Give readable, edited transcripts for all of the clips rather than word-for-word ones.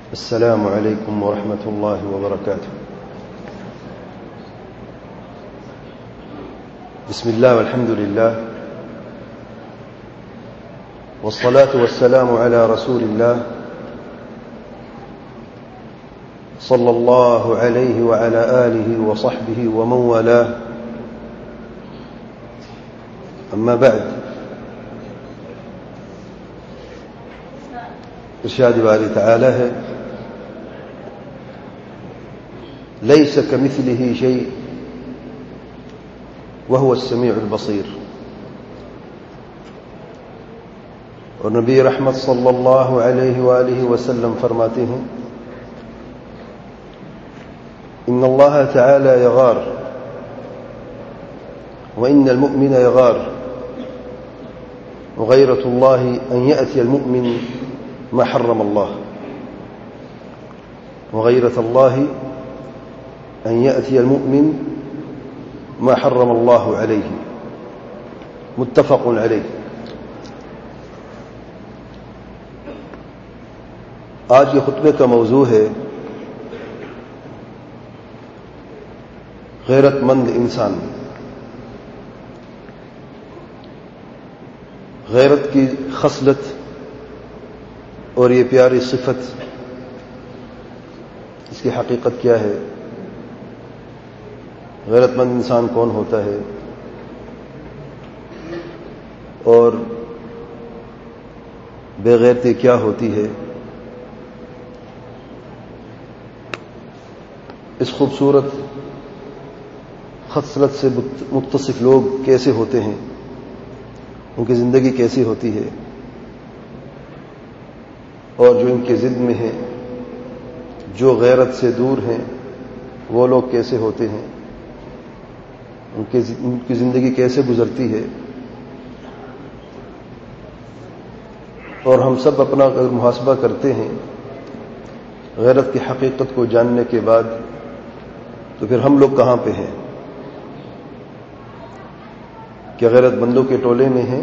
السلام عليكم ورحمة الله وبركاته. بسم الله والحمد لله والصلاة والسلام على رسول الله صلى الله عليه وعلى آله وصحبه ومن والاه. أما بعد، ارشاد باری تعالی ہے ليس كمثله شيء وهو السميع البصير. اور نبی رحمت صلی اللہ علیہ وآلہ وسلم فرماتے ہیں ان اللہ تعالی یغار وان المؤمن یغار وغیرة اللہ ان یأتی المؤمن ما حرم اللہ وغیرة اللہ ان یأتی المؤمن ما حرم اللہ علیہ. متفق علیہ. آج کے خطبے کا موضوع ہے غیرت مند انسان. غیرت کی خصلت اور یہ پیاری صفت، اس کی حقیقت کیا ہے؟ غیرت مند انسان کون ہوتا ہے اور بے غیرتی کیا ہوتی ہے؟ اس خوبصورت خصلت سے متصف لوگ کیسے ہوتے ہیں، ان کی زندگی کیسی ہوتی ہے، اور جو ان کی ضد میں ہیں، جو غیرت سے دور ہیں، وہ لوگ کیسے ہوتے ہیں، ان کی زندگی کیسے گزرتی ہے. اور ہم سب اپنا اگر محاسبہ کرتے ہیں غیرت کی حقیقت کو جاننے کے بعد، تو پھر ہم لوگ کہاں پہ ہیں؟ کیا غیرت مندوں کے ٹولے میں ہیں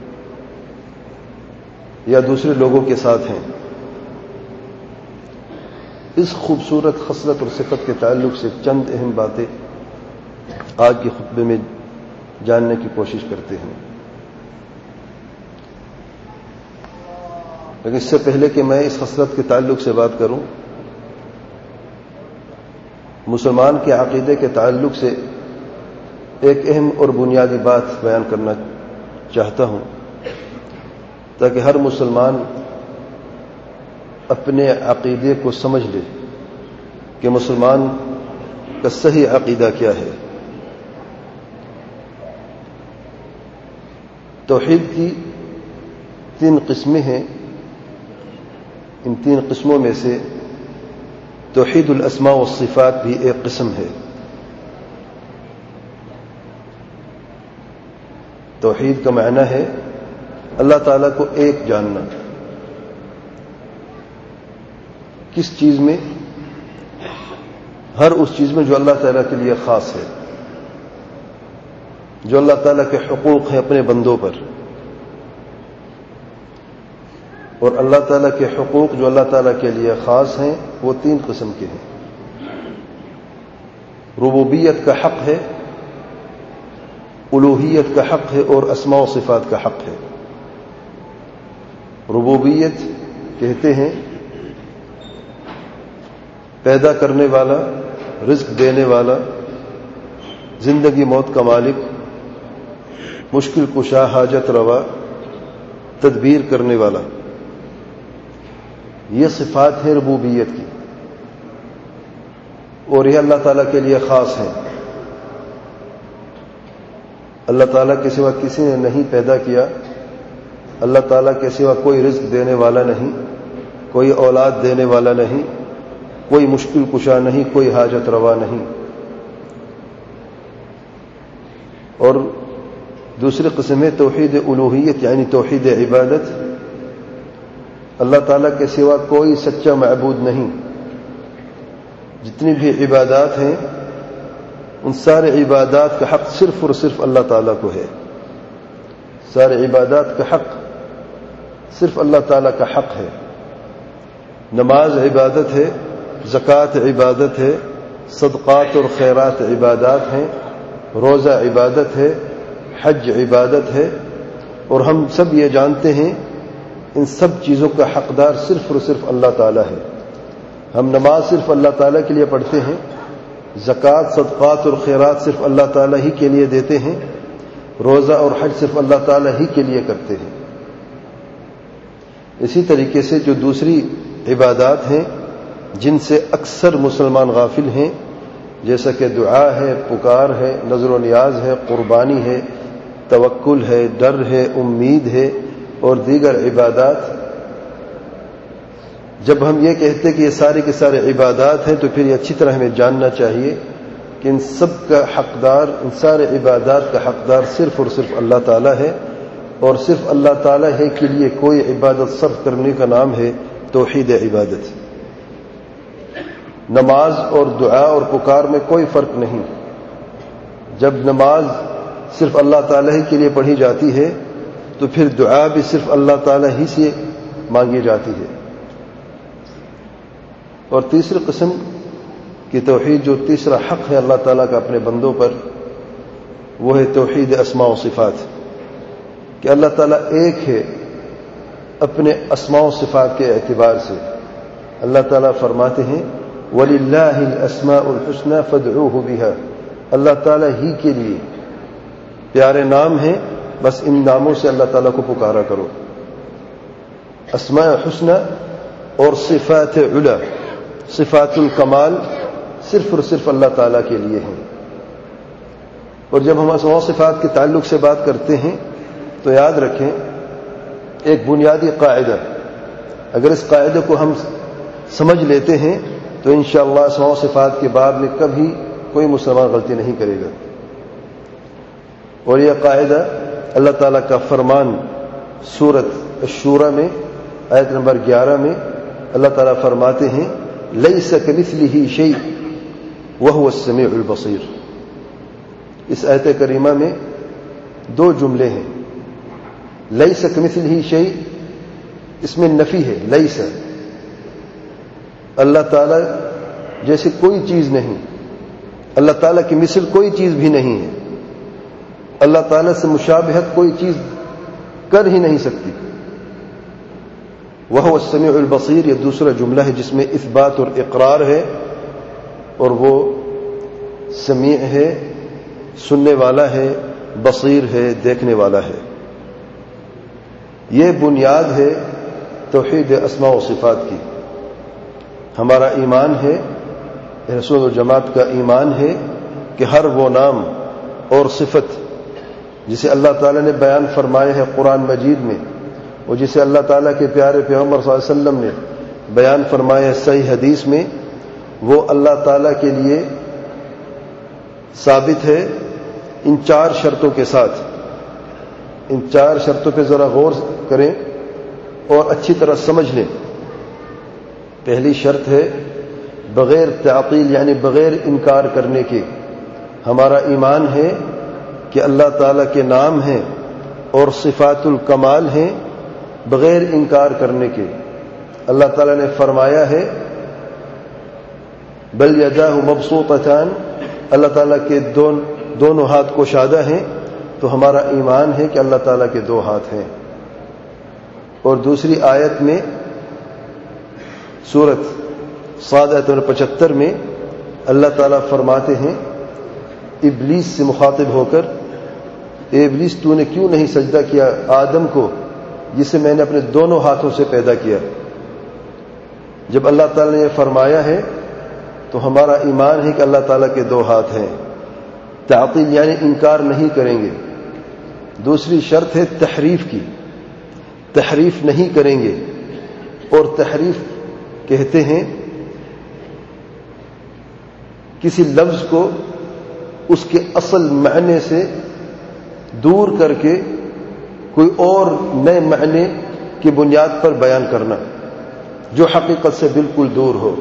یا دوسرے لوگوں کے ساتھ ہیں؟ اس خوبصورت خصلت اور صفت کے تعلق سے چند اہم باتیں آج کے خطبے میں جاننے کی کوشش کرتے ہیں. لیکن اس سے پہلے کہ میں اس خصلت کے تعلق سے بات کروں، مسلمان کے عقیدے کے تعلق سے ایک اہم اور بنیادی بات بیان کرنا چاہتا ہوں، تاکہ ہر مسلمان اپنے عقیدے کو سمجھ لے کہ مسلمان کا صحیح عقیدہ کیا ہے. توحید کی 3 قسمیں ہیں. ان 3 قسموں میں سے توحید الاسماء والصفات بھی ایک قسم ہے. توحید کا معنی ہے اللہ تعالیٰ کو ایک جاننا. کس چیز میں؟ ہر اس چیز میں جو اللہ تعالیٰ کے لیے خاص ہے، جو اللہ تعالیٰ کے حقوق ہیں اپنے بندوں پر. اور اللہ تعالیٰ کے حقوق جو اللہ تعالیٰ کے لیے خاص ہیں وہ 3 قسم کے ہیں. ربوبیت کا حق ہے، الوہیت کا حق ہے، اور اسماء و صفات کا حق ہے. ربوبیت کہتے ہیں پیدا کرنے والا، رزق دینے والا، زندگی موت کا مالک، مشکل کشا، حاجت روا، تدبیر کرنے والا. یہ صفات ہیں ربوبیت کی، اور یہ اللہ تعالیٰ کے لیے خاص ہیں. اللہ تعالیٰ کے سوا کسی نے نہیں پیدا کیا، اللہ تعالیٰ کے سوا کوئی رزق دینے والا نہیں، کوئی اولاد دینے والا نہیں، کوئی مشکل کشا نہیں، کوئی حاجت روا نہیں. اور دوسری قسم ہے توحید الوہیت، یعنی توحید عبادت. اللہ تعالیٰ کے سوا کوئی سچا معبود نہیں. جتنی بھی عبادات ہیں ان سارے عبادات کا حق صرف اور صرف اللہ تعالیٰ کو ہے. سارے عبادات کا حق صرف اللہ تعالیٰ کا حق ہے. نماز عبادت ہے، زکوٰۃ عبادت ہے، صدقات اور خیرات عبادات ہیں، روزہ عبادت ہے، حج عبادت ہے، اور ہم سب یہ جانتے ہیں ان سب چیزوں کا حقدار صرف اور صرف اللہ تعالیٰ ہے۔ ہم نماز صرف اللہ تعالیٰ کے لیے پڑھتے ہیں، زکوٰۃ، صدقات اور خیرات صرف اللہ تعالیٰ ہی کے لیے دیتے ہیں، روزہ اور حج صرف اللہ تعالیٰ ہی کے لیے کرتے ہیں۔ اسی طریقے سے جو دوسری عبادات ہیں جن سے اکثر مسلمان غافل ہیں، جیسا کہ دعا ہے، پکار ہے، نظر و نیاز ہے، قربانی ہے، توکل ہے، ڈر ہے، امید ہے اور دیگر عبادات، جب ہم یہ کہتے کہ یہ سارے کے سارے عبادات ہیں تو پھر یہ اچھی طرح ہمیں جاننا چاہیے کہ ان سب کا حقدار، ان سارے عبادات کا حقدار صرف اور صرف اللہ تعالیٰ ہے، اور صرف اللہ تعالیٰ ہے کے لیے کوئی عبادت صرف کرنے کا نام ہے توحید عبادت۔ نماز اور دعا اور پکار میں کوئی فرق نہیں۔ جب نماز صرف اللہ تعالیٰ ہی کے لیے پڑھی جاتی ہے تو پھر دعا بھی صرف اللہ تعالیٰ ہی سے مانگی جاتی ہے۔ اور تیسری قسم کی توحید، جو تیسرا حق ہے اللہ تعالیٰ کا اپنے بندوں پر، وہ ہے توحید اسماء و صفات، کہ اللہ تعالیٰ ایک ہے اپنے اسماء و صفات کے اعتبار سے۔ اللہ تعالیٰ فرماتے ہیں وَلِلَّهِ الْأَسْمَاءُ الْحُسْنَى فَادْعُوهُ بِهَا، اللہ تعالیٰ ہی کے لیے پیارے نام ہیں، بس ان ناموں سے اللہ تعالیٰ کو پکارا کرو۔ اسماء حسنى اور صفات علا، صفات الکمال صرف اور صرف اللہ تعالیٰ کے لیے ہیں۔ اور جب ہم اسماء و صفات کے تعلق سے بات کرتے ہیں تو یاد رکھیں ایک بنیادی قاعدہ، اگر اس قاعدے کو ہم سمجھ لیتے ہیں تو انشاءاللہ اسماء و صفات کے باب میں کبھی کوئی مسلمان غلطی نہیں کرے گا۔ اور یہ قاعدہ اللہ تعالیٰ کا فرمان سورۃ الشورى میں آیت نمبر 11 میں اللہ تعالیٰ فرماتے ہیں لیس کمثلہ شیء وہو السمیع البصیر۔ اس آیت کریمہ میں دو جملے ہیں۔ لیس کمثلہ شیء، اس میں نفی ہے، لیس، اللہ تعالیٰ جیسے کوئی چیز نہیں، اللہ تعالیٰ کی مثل کوئی چیز بھی نہیں ہے، اللہ تعالیٰ سے مشابہت کوئی چیز کر ہی نہیں سکتی۔ وہو السمیع البصیر، یہ دوسرا جملہ ہے جس میں اثبات اور اقرار ہے، اور وہ سمیع ہے، سننے والا ہے، بصیر ہے، دیکھنے والا ہے۔ یہ بنیاد ہے توحید اسماء و صفات کی۔ ہمارا ایمان ہے، رسول و جماعت کا ایمان ہے کہ ہر وہ نام اور صفت جسے اللہ تعالیٰ نے بیان فرمایا ہے قرآن مجید میں، اور جسے اللہ تعالیٰ کے پیارے پیغمبر صلی اللہ علیہ وسلم نے بیان فرمایا ہے صحیح حدیث میں، وہ اللہ تعالیٰ کے لیے ثابت ہے ان 4 شرطوں کے ساتھ۔ ان 4 شرطوں پہ ذرا غور کریں اور اچھی طرح سمجھ لیں۔ پہلی شرط ہے بغیر تعطیل، یعنی بغیر انکار کرنے کے ہمارا ایمان ہے کہ اللہ تعالیٰ کے نام ہیں اور صفات الکمال ہیں، بغیر انکار کرنے کے۔ اللہ تعالیٰ نے فرمایا ہے بل یداہ مبسوطتان، اللہ تعالیٰ کے دونوں ہاتھ کشادہ ہیں، تو ہمارا ایمان ہے کہ اللہ تعالیٰ کے 2 ہاتھ ہیں۔ اور دوسری آیت میں سورۃ صاد آیت 75 میں اللہ تعالیٰ فرماتے ہیں ابلیس سے مخاطب ہو کر، اے ابلیس تو نے کیوں نہیں سجدہ کیا آدم کو جسے میں نے اپنے دونوں ہاتھوں سے پیدا کیا۔ جب اللہ تعالیٰ نے یہ فرمایا ہے تو ہمارا ایمان ہے کہ اللہ تعالیٰ کے 2 ہاتھ ہیں۔ تعطیل یعنی انکار نہیں کریں گے۔ دوسری شرط ہے تحریف کی، تحریف نہیں کریں گے۔ اور تحریف کہتے ہیں کسی لفظ کو اس کے اصل معنی سے دور کر کے کوئی اور نئے معنی کی بنیاد پر بیان کرنا جو حقیقت سے بالکل دور ہو۔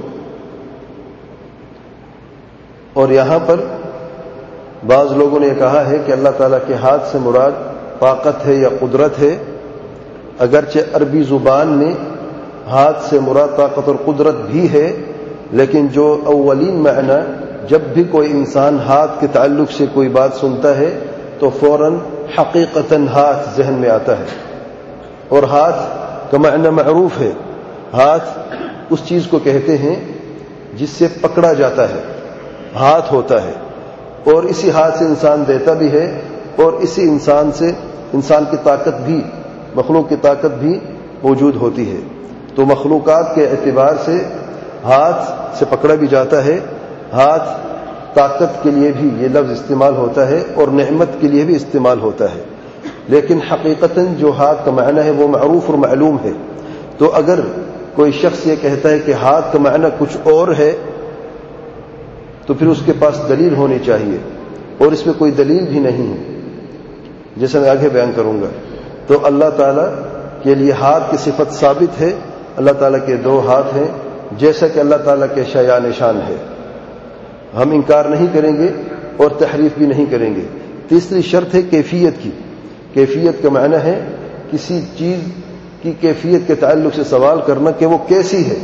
اور یہاں پر بعض لوگوں نے کہا ہے کہ اللہ تعالیٰ کے ہاتھ سے مراد طاقت ہے یا قدرت ہے، اگرچہ عربی زبان میں ہاتھ سے مراد طاقت اور قدرت بھی ہے، لیکن جو اولین معنی جب بھی کوئی انسان ہاتھ کے تعلق سے کوئی بات سنتا ہے تو فوراً حقیقتاً ہاتھ ذہن میں آتا ہے، اور ہاتھ کا معنی معروف ہے۔ ہاتھ اس چیز کو کہتے ہیں جس سے پکڑا جاتا ہے، ہاتھ ہوتا ہے، اور اسی ہاتھ سے انسان دیتا بھی ہے، اور اسی انسان سے انسان کی طاقت بھی، مخلوق کی طاقت بھی موجود ہوتی ہے۔ تو مخلوقات کے اعتبار سے ہاتھ سے پکڑا بھی جاتا ہے، ہاتھ طاقت کے لیے بھی یہ لفظ استعمال ہوتا ہے اور نعمت کے لیے بھی استعمال ہوتا ہے، لیکن حقیقتاً جو ہاتھ کا معنی ہے وہ معروف اور معلوم ہے۔ تو اگر کوئی شخص یہ کہتا ہے کہ ہاتھ کا معنی کچھ اور ہے تو پھر اس کے پاس دلیل ہونی چاہیے، اور اس میں کوئی دلیل بھی نہیں ہے، جیسا میں آگے بیان کروں گا۔ تو اللہ تعالیٰ کے لیے ہاتھ کی صفت ثابت ہے، اللہ تعالیٰ کے دو ہاتھ ہیں، جیسا کہ اللہ تعالیٰ کے شایان شان ہے، ہم انکار نہیں کریں گے اور تحریف بھی نہیں کریں گے۔ تیسری شرط ہے کیفیت کی۔ کیفیت کا معنی ہے کسی چیز کی کیفیت کے تعلق سے سوال کرنا کہ وہ کیسی ہے،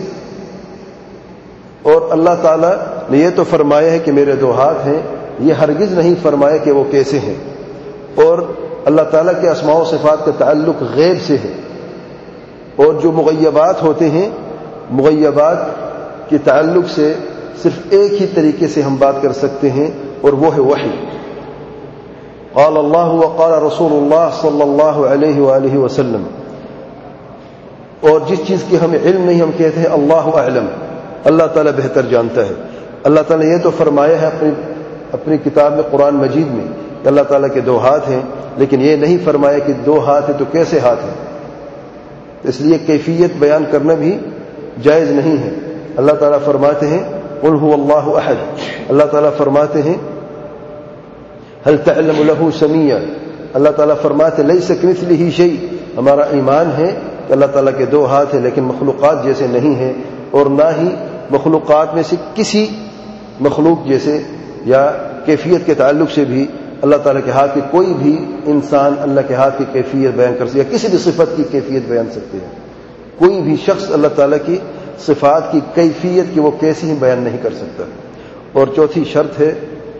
اور اللہ تعالیٰ نے یہ تو فرمایا ہے کہ میرے دو ہاتھ ہیں، یہ ہرگز نہیں فرمایا کہ وہ کیسے ہیں۔ اور اللہ تعالیٰ کے اسماء و صفات کا تعلق غیب سے ہے، اور جو مغیبات ہوتے ہیں، مغیبات کے تعلق سے صرف ایک ہی طریقے سے ہم بات کر سکتے ہیں، اور وہ ہے وحی۔ قال اللہ وقال رسول اللہ صلی اللہ علیہ وآلہ وسلم۔ اور جس چیز کی ہمیں علم نہیں ہم کہتے ہیں اللہ اعلم، اللہ تعالیٰ بہتر جانتا ہے۔ اللہ تعالیٰ نے یہ تو فرمایا ہے اپنی کتاب میں، قرآن مجید میں، کہ اللہ تعالیٰ کے دو ہاتھ ہیں، لیکن یہ نہیں فرمایا کہ دو ہاتھ ہیں تو کیسے ہاتھ ہیں، اس لیے کیفیت بیان کرنا بھی جائز نہیں ہے۔ اللہ تعالیٰ فرماتے ہیں قل هو اللہ احد، اللہ تعالیٰ فرماتے ہیں هل تعلم له سميا، اللہ تعالیٰ فرماتے لیس کمثلہ شیء۔ ہمارا ایمان ہے کہ اللہ تعالیٰ کے دو ہاتھ ہیں، لیکن مخلوقات جیسے نہیں ہیں، اور نہ ہی مخلوقات میں سے کسی مخلوق جیسے یا کیفیت کے تعلق سے بھی اللہ تعالیٰ کے ہاتھ کی کوئی بھی انسان اللہ کے ہاتھ کی کیفیت بیان کر سکتے، یا کسی بھی صفت کی کیفیت بیان سکتے ہیں۔ کوئی بھی شخص اللہ تعالیٰ کی صفات کی کیفیت کی وہ کیسی ہی بیان نہیں کر سکتا۔ اور چوتھی شرط ہے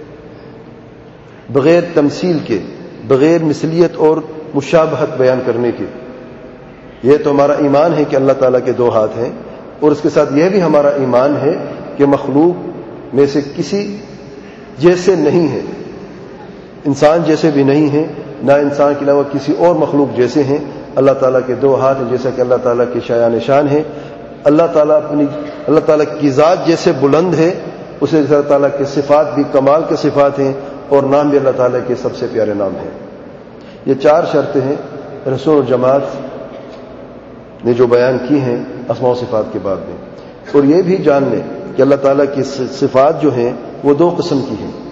بغیر تمثیل کے، بغیر مثلیت اور مشابہت بیان کرنے کے۔ یہ تو ہمارا ایمان ہے کہ اللہ تعالیٰ کے دو ہاتھ ہیں، اور اس کے ساتھ یہ بھی ہمارا ایمان ہے کہ مخلوق میں سے کسی جیسے نہیں ہے، انسان جیسے بھی نہیں ہیں، نہ انسان کے علاوہ کسی اور مخلوق جیسے ہیں۔ اللہ تعالیٰ کے دو ہاتھ ہیں، جیسا کہ اللہ تعالیٰ کے شایان شان ہے۔ اللہ تعالیٰ کی ذات جیسے بلند ہے، اسے اللہ تعالیٰ کے صفات بھی کمال کے صفات ہیں، اور نام بھی اللہ تعالیٰ کے سب سے پیارے نام ہیں۔ یہ چار شرطیں ہیں رسول الجماعت نے جو بیان کی ہیں اسماء و صفات کے باب میں۔ اور یہ بھی جان لیں کہ اللہ تعالیٰ کی صفات جو ہیں وہ دو قسم کی ہیں،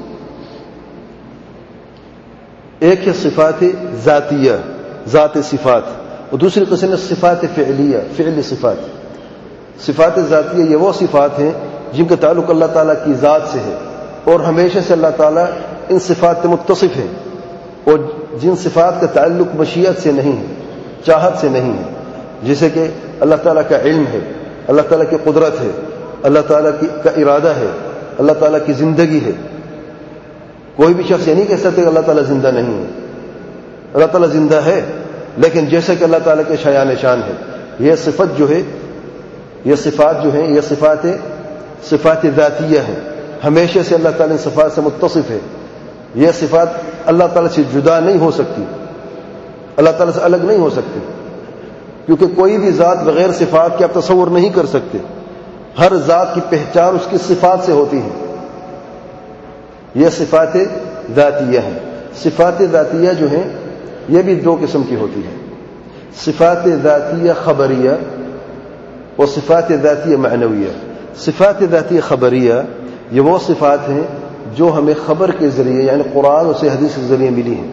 ایک ہے صفات ذاتیہ، ذات صفات، اور دوسری قسم ہے صفات فعلیہ، فعل صفات۔ صفات ذاتیہ یہ وہ صفات ہیں جن کا تعلق اللہ تعالیٰ کی ذات سے ہے، اور ہمیشہ سے اللہ تعالیٰ ان صفات سے متصف ہے، اور جن صفات کا تعلق مشیت سے نہیں ہے، چاہت سے نہیں ہے، جیسے کہ اللہ تعالیٰ کا علم ہے، اللہ تعالیٰ کی قدرت ہے، اللہ تعالیٰ کا ارادہ ہے، اللہ تعالیٰ کی زندگی ہے۔ کوئی بھی شخص یہ نہیں کہہ سکتے کہ اللہ تعالیٰ زندہ نہیں ہے، اللہ تعالیٰ زندہ ہے، لیکن جیسے کہ اللہ تعالیٰ کے شایان شان ہے۔ یہ صفت جو ہے، یہ صفات جو ہیں، یہ صفات ذاتیہ ہیں، ہمیشہ سے اللہ تعالیٰ ان صفات سے متصف ہے۔ یہ صفات اللہ تعالیٰ سے جدا نہیں ہو سکتی، اللہ تعالیٰ سے الگ نہیں ہو سکتی، کیونکہ کوئی بھی ذات بغیر صفات کے آپ تصور نہیں کر سکتے۔ ہر ذات کی پہچان اس کی صفات سے ہوتی ہے۔ یہ صفات ذاتیہ ہیں۔ صفات ذاتیہ جو ہیں یہ بھی دو قسم کی ہوتی ہیں، صفات ذاتیہ خبریہ اور صفات ذاتیہ معنویہ۔ صفات ذاتیہ خبریہ یہ وہ صفات ہیں جو ہمیں خبر کے ذریعے، یعنی قرآن اور حدیث کے ذریعے ملی ہیں۔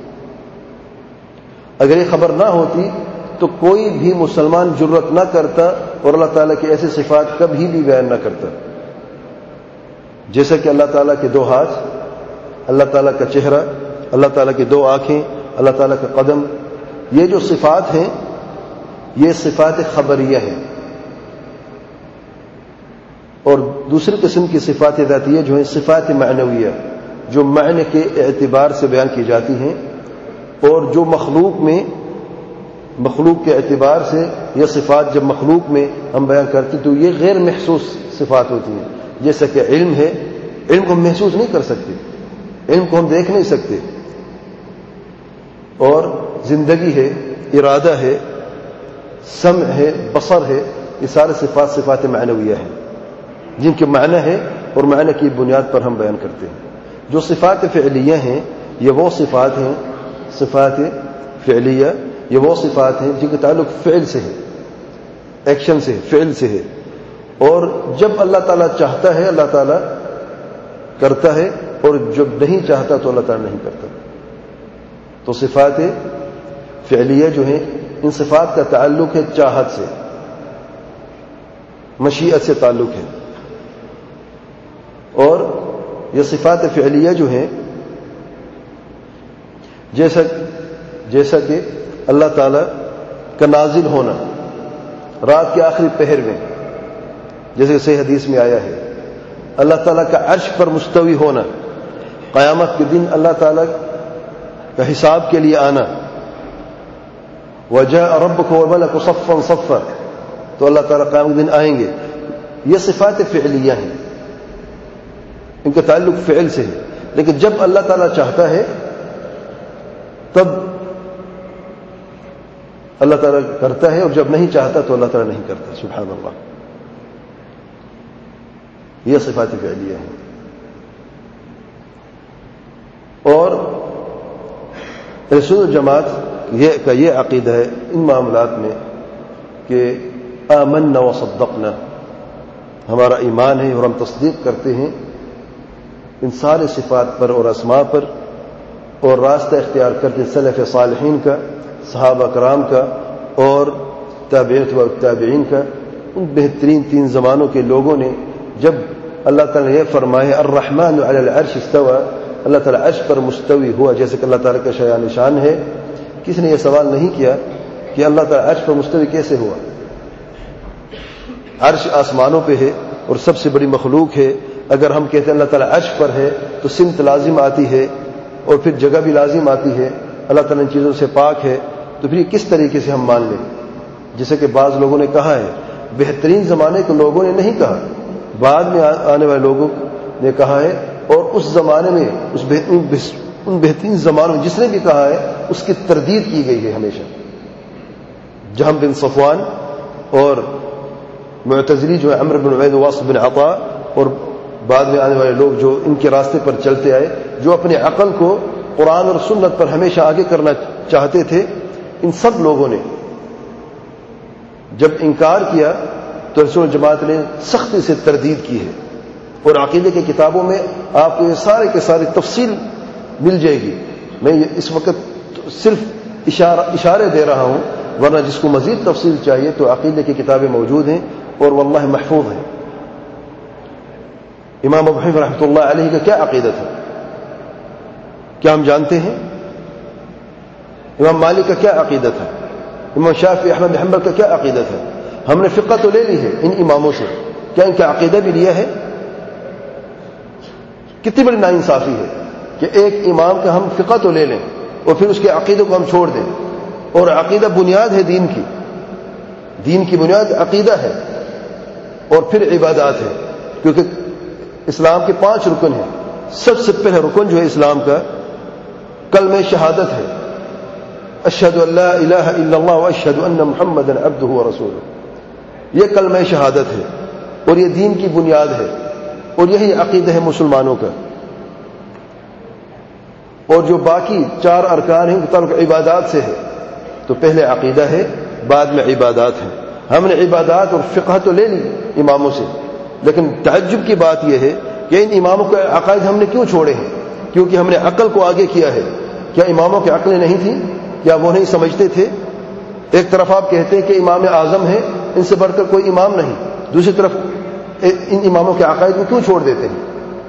اگر یہ خبر نہ ہوتی تو کوئی بھی مسلمان جرأت نہ کرتا اور اللہ تعالیٰ کی ایسی صفات کبھی بھی بیان نہ کرتا، جیسے کہ اللہ تعالیٰ کے دو ہاتھ، اللہ تعالیٰ کا چہرہ، اللہ تعالیٰ کی دو آنکھیں، اللہ تعالیٰ کا قدم۔ یہ جو صفات ہیں یہ صفات خبریہ ہیں، اور دوسری قسم کی صفات ذاتیہ جو ہیں صفات معنویہ، جو معنی کے اعتبار سے بیان کی جاتی ہیں، اور جو مخلوق کے اعتبار سے یہ صفات جب مخلوق میں ہم بیان کرتے تو یہ غیر محسوس صفات ہوتی ہیں. جیسا کہ علم ہے، علم کو ہم محسوس نہیں کر سکتے، علم کو ہم دیکھ نہیں سکتے. اور زندگی ہے، ارادہ ہے، سمع ہے، بصر ہے، یہ سارے صفات معنویہ ہیں جن کے معنی ہے اور معنی کی بنیاد پر ہم بیان کرتے ہیں. جو صفات فعلیہ ہیں یہ وہ صفات ہیں، صفات فعلیہ یہ وہ صفات ہیں جن کا تعلق فعل سے ہے، ایکشن سے، فعل سے ہے. اور جب اللہ تعالیٰ چاہتا ہے اللہ تعالیٰ کرتا ہے، اور جب نہیں چاہتا تو اللہ تعالیٰ نہیں کرتا. تو صفات فعلیہ جو ہیں ان صفات کا تعلق ہے چاہت سے، مشیت سے تعلق ہے. اور یہ صفات فعلیہ جو ہیں جیسا کہ اللہ تعالیٰ کا نازل ہونا رات کے آخری پہر میں، جیسے صحیح حدیث میں آیا ہے، اللہ تعالیٰ کا عرش پر مستوی ہونا، قیامت کے دن اللہ تعالیٰ کا حساب کے لیے آنا، وجاء ربک والملک صفا صفا، تو اللہ تعالیٰ قیامت کے دن آئیں گے. یہ صفات فعلیہ ہیں، ان کا تعلق فعل سے ہے. لیکن جب اللہ تعالیٰ چاہتا ہے تب اللہ تعالیٰ کرتا ہے، اور جب نہیں چاہتا تو اللہ تعالیٰ نہیں کرتا. سبحان اللہ. یہ صفات فعلیہ ہیں. اور رسول جماعت کا یہ عقیدہ ہے ان معاملات میں کہ آمنا وصدقنا، ہمارا ایمان ہے اور ہم تصدیق کرتے ہیں ان سارے صفات پر اور اسماء پر، اور راستہ اختیار کرتے ہیں سلف صالحین کا، صحابہ کرام کا، اور تابعین و تابعین کا. ان بہترین 3 زمانوں کے لوگوں نے جب اللہ تعالیٰ نے یہ فرمایا الرحمن علی العرش استوى، اللہ تعالیٰ عرش پر مستوی ہوا، جیسے کہ اللہ تعالیٰ کا شایان نشان ہے. کسی نے یہ سوال نہیں کیا کہ اللہ تعالیٰ عرش پر مستوی کیسے ہوا. عرش آسمانوں پہ ہے اور سب سے بڑی مخلوق ہے. اگر ہم کہتے ہیں اللہ تعالیٰ عرش پر ہے تو سمت لازم آتی ہے اور پھر جگہ بھی لازم آتی ہے. اللہ تعالیٰ ان چیزوں سے پاک ہے، تو پھر یہ کس طریقے سے ہم مان لیں؟ جیسے کہ بعض لوگوں نے کہا ہے، بہترین زمانے کے لوگوں نے نہیں کہا، بعد میں آنے والے لوگوں نے کہا ہے. اور اس زمانے میں ان بہترین زمانوں میں جس نے بھی کہا ہے اس کی تردید کی گئی ہے ہمیشہ. جہم بن صفوان اور معتزلی جو ہے عمرو بن عبید واصف بن عطا، اور بعد میں آنے والے لوگ جو ان کے راستے پر چلتے آئے، جو اپنے عقل کو قرآن اور سنت پر ہمیشہ آگے کرنا چاہتے تھے، ان سب لوگوں نے جب انکار کیا تو رسول جماعت نے سختی سے تردید کی ہے. اور عقیدے کی کتابوں میں آپ کو یہ سارے کے سارے تفصیل مل جائے گی. میں اس وقت صرف اشارے دے رہا ہوں، ورنہ جس کو مزید تفصیل چاہیے تو عقیدے کی کتابیں موجود ہیں اور واللہ محفوظ ہیں. امام ابو حنیفہ رحمۃ اللہ علیہ کا کیا عقیدہ تھا کیا ہم جانتے ہیں؟ امام مالک کا کیا عقیدہ تھا؟ امام شافعی احمد بن حنبل کا کیا عقیدہ تھا؟ ہم نے فقہ تو لے لی ہے ان اماموں سے، کیا ان کا عقیدہ بھی لیا ہے؟ کتنی بڑی ناانصافی ہے کہ ایک امام کا ہم فقہ تو لے لیں اور پھر اس کے عقیدے کو ہم چھوڑ دیں. اور عقیدہ بنیاد ہے دین کی بنیاد عقیدہ ہے اور پھر عبادات ہے، کیونکہ اسلام کے 5 رکن ہیں. سب سے پہلا رکن جو ہے اسلام کا کلمہ شہادت ہے، اشہد ان لا الہ الا اللہ واشہد ان محمدا عبدہ ورسولہ. یہ کلمہ شہادت ہے اور یہ دین کی بنیاد ہے اور یہی عقیدہ ہے مسلمانوں کا. اور جو باقی 4 ارکان ہیں ان کا تعلق عبادات سے ہے. تو پہلے عقیدہ ہے، بعد میں عبادات ہے. ہم نے عبادات اور فقہ تو لے لی اماموں سے، لیکن تعجب کی بات یہ ہے کہ ان اماموں کے عقائد ہم نے کیوں چھوڑے ہیں؟ کیونکہ ہم نے عقل کو آگے کیا ہے. کیا اماموں کی عقلیں نہیں تھیں؟ کیا وہ نہیں سمجھتے تھے؟ ایک طرف آپ کہتے ہیں کہ امام اعظم ہے، ان سے بڑھ کر کوئی امام نہیں، دوسری طرف ان اماموں کے عقائد کو کیوں چھوڑ دیتے ہیں؟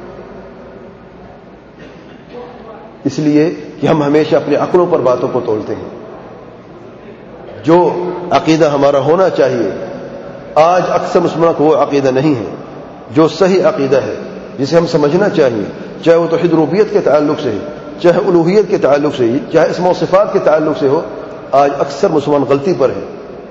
اس لیے کہ ہم ہمیشہ اپنی عقلوں پر باتوں کو تولتے ہیں. جو عقیدہ ہمارا ہونا چاہیے آج اکثر مسلمانوں کو وہ عقیدہ نہیں ہے. جو صحیح عقیدہ ہے جسے ہم سمجھنا چاہیے، چاہے وہ توحید ربوبیت کے تعلق سے ہے، چاہے الوہیت کے تعلق سے ہی، چاہے اسم و صفات کے تعلق سے ہو، آج اکثر مسلمان غلطی پر ہیں۔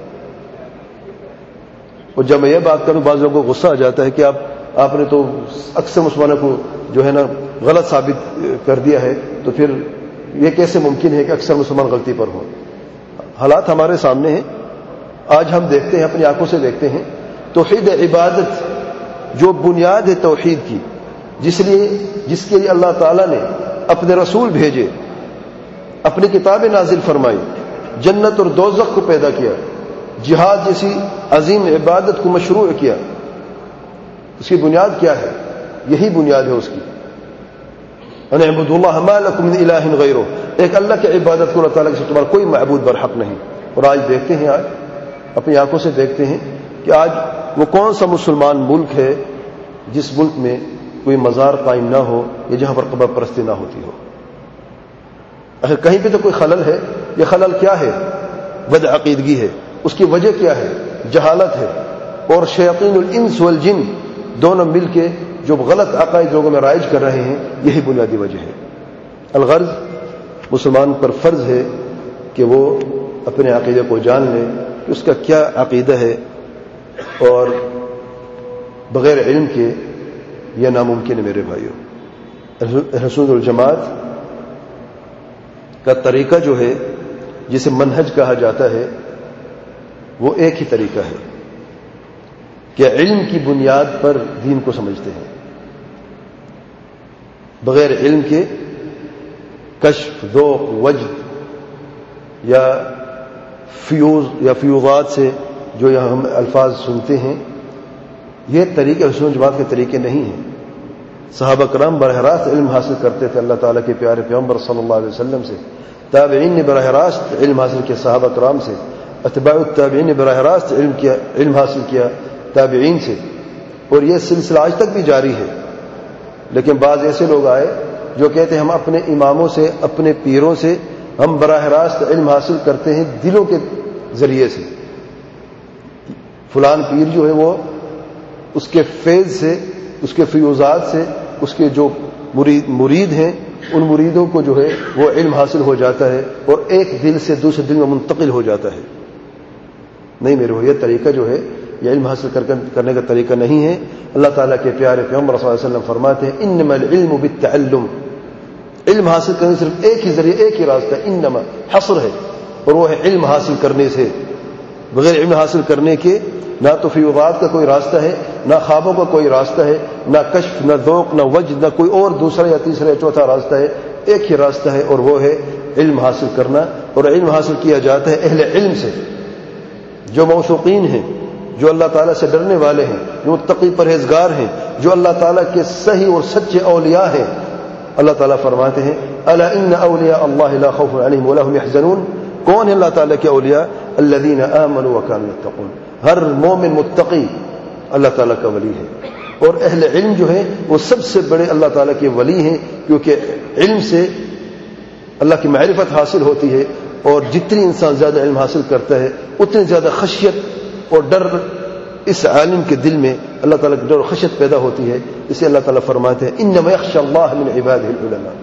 اور جب میں یہ بات کروں بعض لوگوں کو غصہ آ جاتا ہے کہ آپ نے تو اکثر مسلمانوں کو جو ہے نا غلط ثابت کر دیا ہے، تو پھر یہ کیسے ممکن ہے کہ اکثر مسلمان غلطی پر ہوں؟ حالات ہمارے سامنے ہیں، آج ہم دیکھتے ہیں، اپنی آنکھوں سے دیکھتے ہیں، توحید عبادت جو بنیاد ہے توحید کی، جس کے لیے اللہ تعالیٰ نے اپنے رسول بھیجے، اپنی کتابیں نازل فرمائی، جنت اور دوزخ کو پیدا کیا، جہاد جیسی عظیم عبادت کو مشروع کیا، اس کی بنیاد کیا ہے؟ یہی بنیاد ہے اس کی، ان اعبدوا اللہ ما لکم من الہ غیرہ، ایک اللہ کی عبادت کو، اللہ تعالیٰ کے تمہارا کوئی معبود برحق نہیں۔ اور آج دیکھتے ہیں، آج اپنی آنکھوں سے دیکھتے ہیں کہ آج وہ کون سا مسلمان ملک ہے جس ملک میں کوئی مزار قائم نہ ہو یا جہاں پر قبر پرستی نہ ہوتی ہو۔ اگر کہیں پہ تو کوئی خلل ہے، یہ خلل کیا ہے؟ بد عقیدگی ہے۔ اس کی وجہ کیا ہے؟ جہالت ہے، اور شیاطین الانس والجن دونوں مل کے جو غلط عقائد لوگوں میں رائج کر رہے ہیں، یہی بنیادی وجہ ہے۔ الغرض مسلمان پر فرض ہے کہ وہ اپنے عقیدے کو جان لے کہ اس کا کیا عقیدہ ہے، اور بغیر علم کے یہ ناممکن ہے۔ میرے بھائیوں، اہل سنت والجماعت کا طریقہ جو ہے، جسے منہج کہا جاتا ہے، وہ ایک ہی طریقہ ہے کہ علم کی بنیاد پر دین کو سمجھتے ہیں، بغیر علم کے کشف، ذوق، وجد یا فیوضات سے جو یہاں ہم الفاظ سنتے ہیں، یہ طریقے رسول جماعت کے طریقے نہیں ہیں۔ صحابہ کرام براہ راست علم حاصل کرتے تھے اللہ تعالیٰ کے پیارے پیغمبر صلی اللہ علیہ وسلم سے، تابعین نے براہ راست علم حاصل کیا صحابہ کرام سے، اتباع التابعین نے براہ راست علم حاصل کیا تابعین سے، اور یہ سلسلہ آج تک بھی جاری ہے۔ لیکن بعض ایسے لوگ آئے جو کہتے ہیں ہم اپنے اماموں سے، اپنے پیروں سے ہم براہ راست علم حاصل کرتے ہیں دلوں کے ذریعے سے۔ فلان پیر جو ہے وہ اس کے فیض سے، اس کے فیوزات سے، اس کے جو مرید ہیں، ان مریدوں کو جو ہے وہ علم حاصل ہو جاتا ہے اور ایک دل سے دوسرے دل میں منتقل ہو جاتا ہے۔ نہیں میرے بھائی، یہ طریقہ جو ہے یہ علم حاصل کرنے کا طریقہ نہیں ہے۔ اللہ تعالیٰ کے پیارے پیغمبر صلی اللہ علیہ وسلم فرماتے ہیں انما العلم بالتعلم، علم حاصل کرنے صرف ایک ہی ذریعہ، ایک ہی راستہ، انما حصر ہے، اور وہ ہے علم حاصل کرنے سے۔ بغیر علم حاصل کرنے کے نہ تو فیوضات کا کوئی راستہ ہے، نہ خوابوں کا کوئی راستہ ہے، نہ کشف، نہ ذوق، نہ وجد، نہ کوئی اور دوسرا یا تیسرا یا چوتھا راستہ ہے۔ ایک ہی راستہ ہے، اور وہ ہے علم حاصل کرنا۔ اور علم حاصل کیا جاتا ہے اہل علم سے، جو موثوقین ہیں، جو اللہ تعالیٰ سے ڈرنے والے ہیں، جو متقی پرہیزگار ہیں، جو اللہ تعالیٰ کے صحیح اور سچے اولیاء ہیں۔ اللہ تعالیٰ فرماتے ہیں الا ان اولیاء اللہ لا خوف علیہم ولا هم يحزنون۔ کون ہے اللہ تعالیٰ کے اولیاء؟ الذین آمنوا وكانوا يتقون۔ ہر مومن متقی اللہ تعالیٰ کا ولی ہے، اور اہل علم جو ہیں وہ سب سے بڑے اللہ تعالیٰ کے ولی ہیں، کیونکہ علم سے اللہ کی معرفت حاصل ہوتی ہے، اور جتنی انسان زیادہ علم حاصل کرتا ہے اتنی زیادہ خشیت اور ڈر اس عالم کے دل میں اللہ تعالیٰ کی ڈر اور خشیت پیدا ہوتی ہے۔ اسے اللہ تعالیٰ فرماتے ہیں انما یخشى اللہ من عباده العلماء،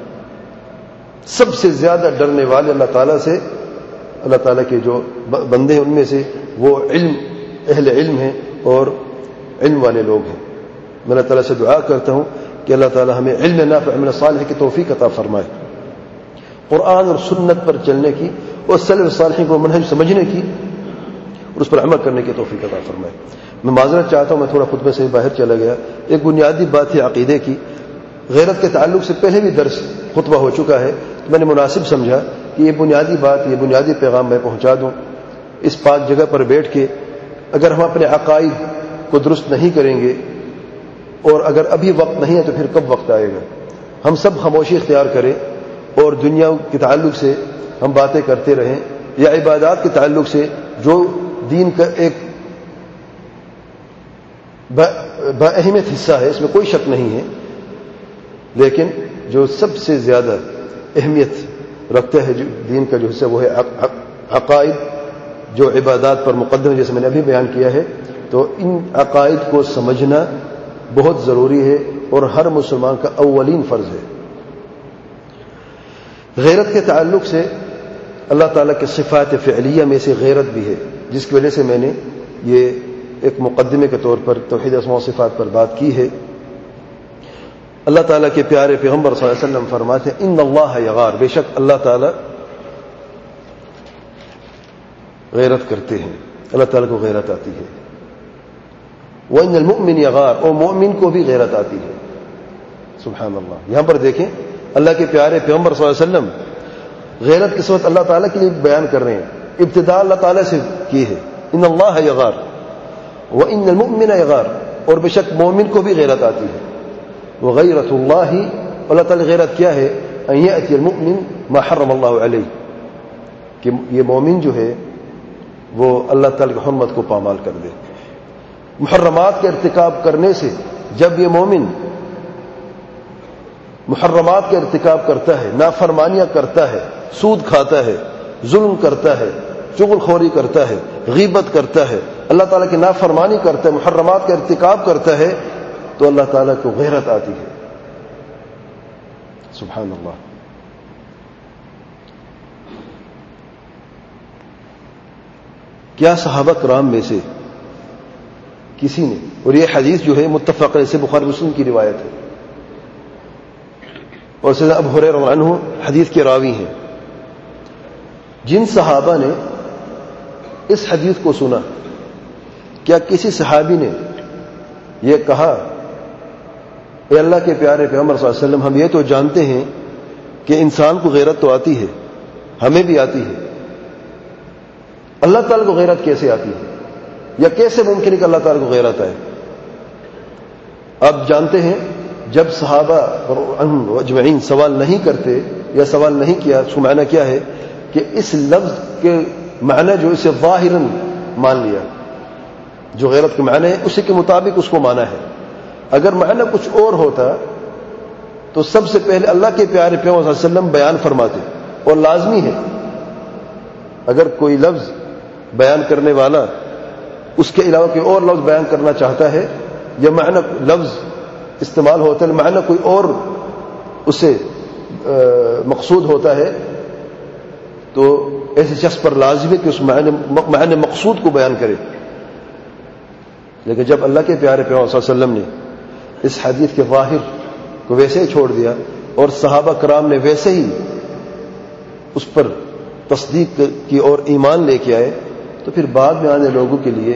سب سے زیادہ ڈرنے والے اللہ تعالیٰ سے، اللہ تعالیٰ کے جو بندے ہیں ان میں سے وہ اہل علم ہیں اور علم والے لوگ ہیں۔ میں اللہ تعالیٰ سے دعا کرتا ہوں کہ اللہ تعالیٰ ہمیں علم نافع عمل صالح کی توفیق عطا فرمائے، قرآن اور سنت پر چلنے کی اور سلف صالحین کو منہج سمجھنے کی اور اس پر عمل کرنے کی توفیق عطا فرمائے۔ میں معذرت چاہتا ہوں، میں تھوڑا خطبے سے باہر چلا گیا۔ ایک بنیادی بات ہے عقیدے کی، غیرت کے تعلق سے پہلے بھی درس خطبہ ہو چکا ہے، تو میں نے مناسب سمجھا کہ یہ بنیادی بات، یہ بنیادی پیغام میں پہنچا دوں۔ اس پاک جگہ پر بیٹھ کے اگر ہم اپنے عقائد کو درست نہیں کریں گے، اور اگر ابھی وقت نہیں ہے تو پھر کب وقت آئے گا؟ ہم سب خاموشی اختیار کریں اور دنیا کے تعلق سے ہم باتیں کرتے رہیں، یا عبادات کے تعلق سے جو دین کا ایک بااہمیت حصہ ہے، اس میں کوئی شک نہیں ہے، لیکن جو سب سے زیادہ اہمیت رکھتا ہے جو دین کا جو حصہ، وہ ہے عقائد، جو عبادات پر مقدم ہے، جیسے میں نے ابھی بیان کیا ہے۔ تو ان عقائد کو سمجھنا بہت ضروری ہے اور ہر مسلمان کا اولین فرض ہے۔ غیرت کے تعلق سے اللہ تعالیٰ کے صفات فعلیہ میں سے غیرت بھی ہے، جس کی وجہ سے میں نے یہ ایک مقدمے کے طور پر توحید اسماء و صفات پر بات کی ہے۔ اللہ تعالیٰ کے پیارے پیغمبر صلی اللہ علیہ وسلم فرماتے ہیں ان اللہ یغار، بے شک اللہ تعالیٰ غیرت کرتے ہیں، اللہ تعالیٰ کو غیرت آتی ہے۔ وَإِنَّ الْمُؤْمِنِ یغار، اور مومن کو بھی غیرت آتی ہے۔ سبحان اللہ۔ یہاں پر دیکھیں اللہ کے پیارے پیغمبر صلی اللہ علیہ وسلم غیرت کی صفت اللہ تعالیٰ کے لیے بیان کر رہے ہیں، ابتدا اللہ تعالیٰ سے کی ہے، ان اللہ یغار وَإِنَّ الْمُؤْمِنَ یغار، اور بے شک مومن کو بھی غیرت آتی ہے۔ وغیرت اللہ، اللہ تعالیٰ غیرت کیا ہے؟ ان یأتی المؤمن ما حرم اللہ علیہ، کہ یہ مومن جو ہے وہ اللہ تعالیٰ کی حرمت کو پامال کر دے۔ محرمات کے ارتکاب کرنے سے جب یہ مومن محرمات کا ارتکاب کرتا ہے، نافرمانیاں کرتا ہے، سود کھاتا ہے، ظلم کرتا ہے، چغل خوری کرتا ہے، غیبت کرتا ہے، اللہ تعالیٰ کی نافرمانی کرتا ہے، محرمات کا ارتکاب کرتا ہے، تو اللہ تعالیٰ کو غیرت آتی ہے۔ سبحان اللہ۔ کیا صحابہ کرام میں سے کسی نے، اور یہ حدیث جو ہے متفق علیہ، بخاری مسلم کی روایت ہے، اور سیدنا ابو ہریرہ رضی اللہ عنہ حدیث کے راوی ہیں، جن صحابہ نے اس حدیث کو سنا، کیا کسی صحابی نے یہ کہا اے اللہ کے پیارے پیغمبر صلی اللہ علیہ وسلم، ہم یہ تو جانتے ہیں کہ انسان کو غیرت تو آتی ہے، ہمیں بھی آتی ہے، اللہ تعالیٰ کو غیرت کیسے آتی ہے، یا کیسے ممکن ہے کہ اللہ تعالیٰ کو غیرت آئے؟ آپ جانتے ہیں جب صحابہ اجمعین سوال نہیں کرتے یا سوال نہیں کیا، اس کو معنی کیا ہے کہ اس لفظ کے معنی جو اسے ظاہراً مان لیا، جو غیرت کے معنی ہے اسی کے مطابق اس کو مانا ہے۔ اگر معنی کچھ اور ہوتا تو سب سے پہلے اللہ کے پیارے پیغمبر صلی اللہ علیہ وسلم بیان فرماتے، اور لازمی ہے اگر کوئی لفظ بیان کرنے والا اس کے علاوہ کوئی اور لفظ بیان کرنا چاہتا ہے، یا معنی لفظ استعمال ہوتا ہے، معنی کوئی اور اسے مقصود ہوتا ہے، تو ایسے شخص پر لازم ہے کہ اس معنی مقصود کو بیان کرے۔ لیکن جب اللہ کے پیارے پیغمبر صلی اللہ علیہ وسلم نے اس حدیث کے ظاہر کو ویسے ہی چھوڑ دیا اور صحابہ کرام نے ویسے ہی اس پر تصدیق کی اور ایمان لے کے آئے، تو پھر بعد میں آنے لوگوں کے لیے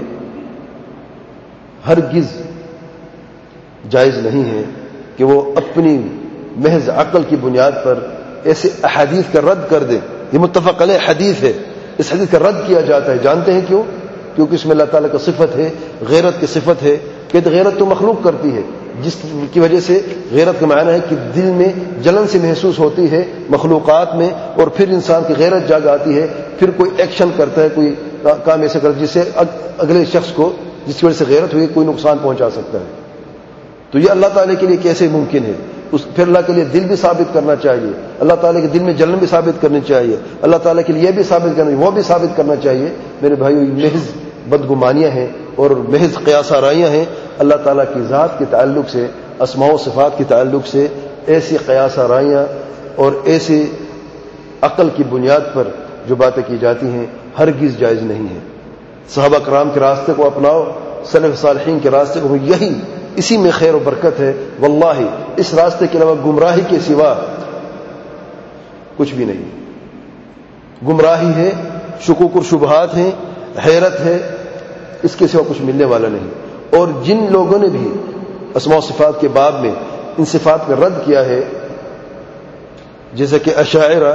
ہرگز جائز نہیں ہے کہ وہ اپنی محض عقل کی بنیاد پر ایسے احادیث کا رد کر دے۔ یہ متفق علیہ حدیث ہے، اس حدیث کا رد کیا جاتا ہے، جانتے ہیں کیوں؟ کیونکہ اس میں اللہ تعالیٰ کا صفت ہے، غیرت کی صفت ہے، کہ غیرت تو مخلوق کرتی ہے، جس کی وجہ سے غیرت کا معنی ہے کہ دل میں جلن سے محسوس ہوتی ہے مخلوقات میں، اور پھر انسان کی غیرت جاگ آتی ہے، پھر کوئی ایکشن کرتا ہے، کوئی کام ایسا کرتا ہے جس سے اگلے شخص کو، جس کی وجہ سے غیرت ہوئی، کوئی نقصان پہنچا سکتا ہے۔ تو یہ اللہ تعالیٰ کے لیے کیسے ممکن ہے؟ پھر اللہ کے لیے دل بھی ثابت کرنا چاہیے، اللہ تعالیٰ کے دل میں جلن بھی ثابت کرنی چاہیے، اللہ تعالیٰ کے لیے بھی ثابت کرنا، وہ بھی ثابت کرنا چاہیے۔ میرے بھائیو، محض بدگمانیاں ہیں اور محض قیاس آرائیاں ہیں۔ اللہ تعالیٰ کی ذات کے تعلق سے، اسماء و صفات کے تعلق سے ایسی قیاس آرائیاں اور ایسی عقل کی بنیاد پر جو باتیں کی جاتی ہیں ہرگز جائز نہیں ہیں۔ صحابہ کرام کے راستے کو اپناؤ، سلف صالحین کے راستے کو، یہی اسی میں خیر و برکت ہے۔ واللہ اس راستے کے علاوہ گمراہی کے سوا کچھ بھی نہیں۔ گمراہی ہے، شکوک اور شبہات ہیں، حیرت ہے، اس کے سوا کچھ ملنے والا نہیں۔ اور جن لوگوں نے بھی اسماء و صفات کے باب میں ان صفات کا رد کیا ہے، جیسے کہ اشاعرہ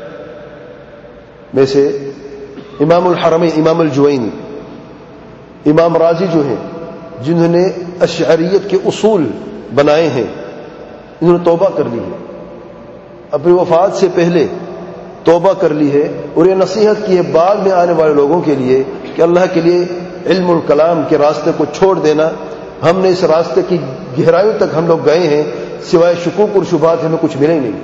میں سے امام الحرمین امام الجوینی، امام راضی جو ہیں، جنہوں نے اشعریت کے اصول بنائے ہیں، انہوں نے توبہ کر لی ہے، اپنی وفات سے پہلے توبہ کر لی ہے، اور یہ نصیحت کی ہے بعد میں آنے والے لوگوں کے لیے کہ اللہ کے لیے علم الکلام کے راستے کو چھوڑ دینا۔ ہم نے اس راستے کی گہرائیوں تک ہم لوگ گئے ہیں، سوائے شکوک اور شبہات ہمیں کچھ ملے ہی نہیں۔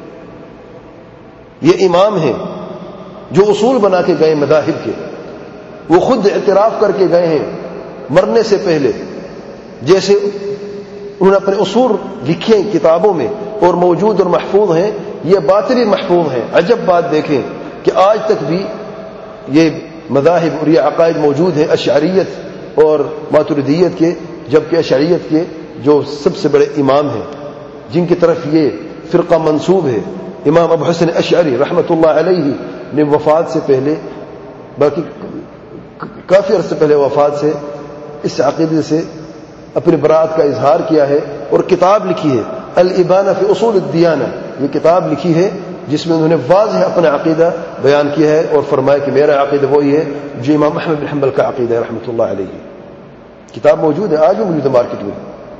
یہ امام ہیں جو اصول بنا کے گئے مذاہب کے، وہ خود اعتراف کر کے گئے ہیں مرنے سے پہلے، جیسے انہوں نے اپنے اصول لکھے کتابوں میں اور موجود اور محفوظ ہیں، یہ باطنی محفوظ ہیں۔ عجب بات دیکھیں کہ آج تک بھی یہ مذاہب اور یہ عقائد موجود ہیں اشعریت اور ماتریدیت کے، جبکہ اشعریت کے جو سب سے بڑے امام ہیں جن کی طرف یہ فرقہ منسوب ہے، امام ابو حسن اشعری رحمۃ اللہ علیہ نے وفات سے پہلے، باقی کافی عرصے پہلے وفات سے اس عقیدے سے اپنی برات کا اظہار کیا ہے اور کتاب لکھی ہے الابانہ فی اصول الدیانہ، یہ کتاب لکھی ہے جس میں انہوں نے واضح اپنا عقیدہ بیان کیا ہے اور فرمایا کہ میرا عقیدہ وہی ہے جو امام احمد بن حنبل کا عقیدہ ہے رحمۃ اللہ علیہ۔ کتاب موجود ہے، آج بھی موجود ہے مارکیٹ میں،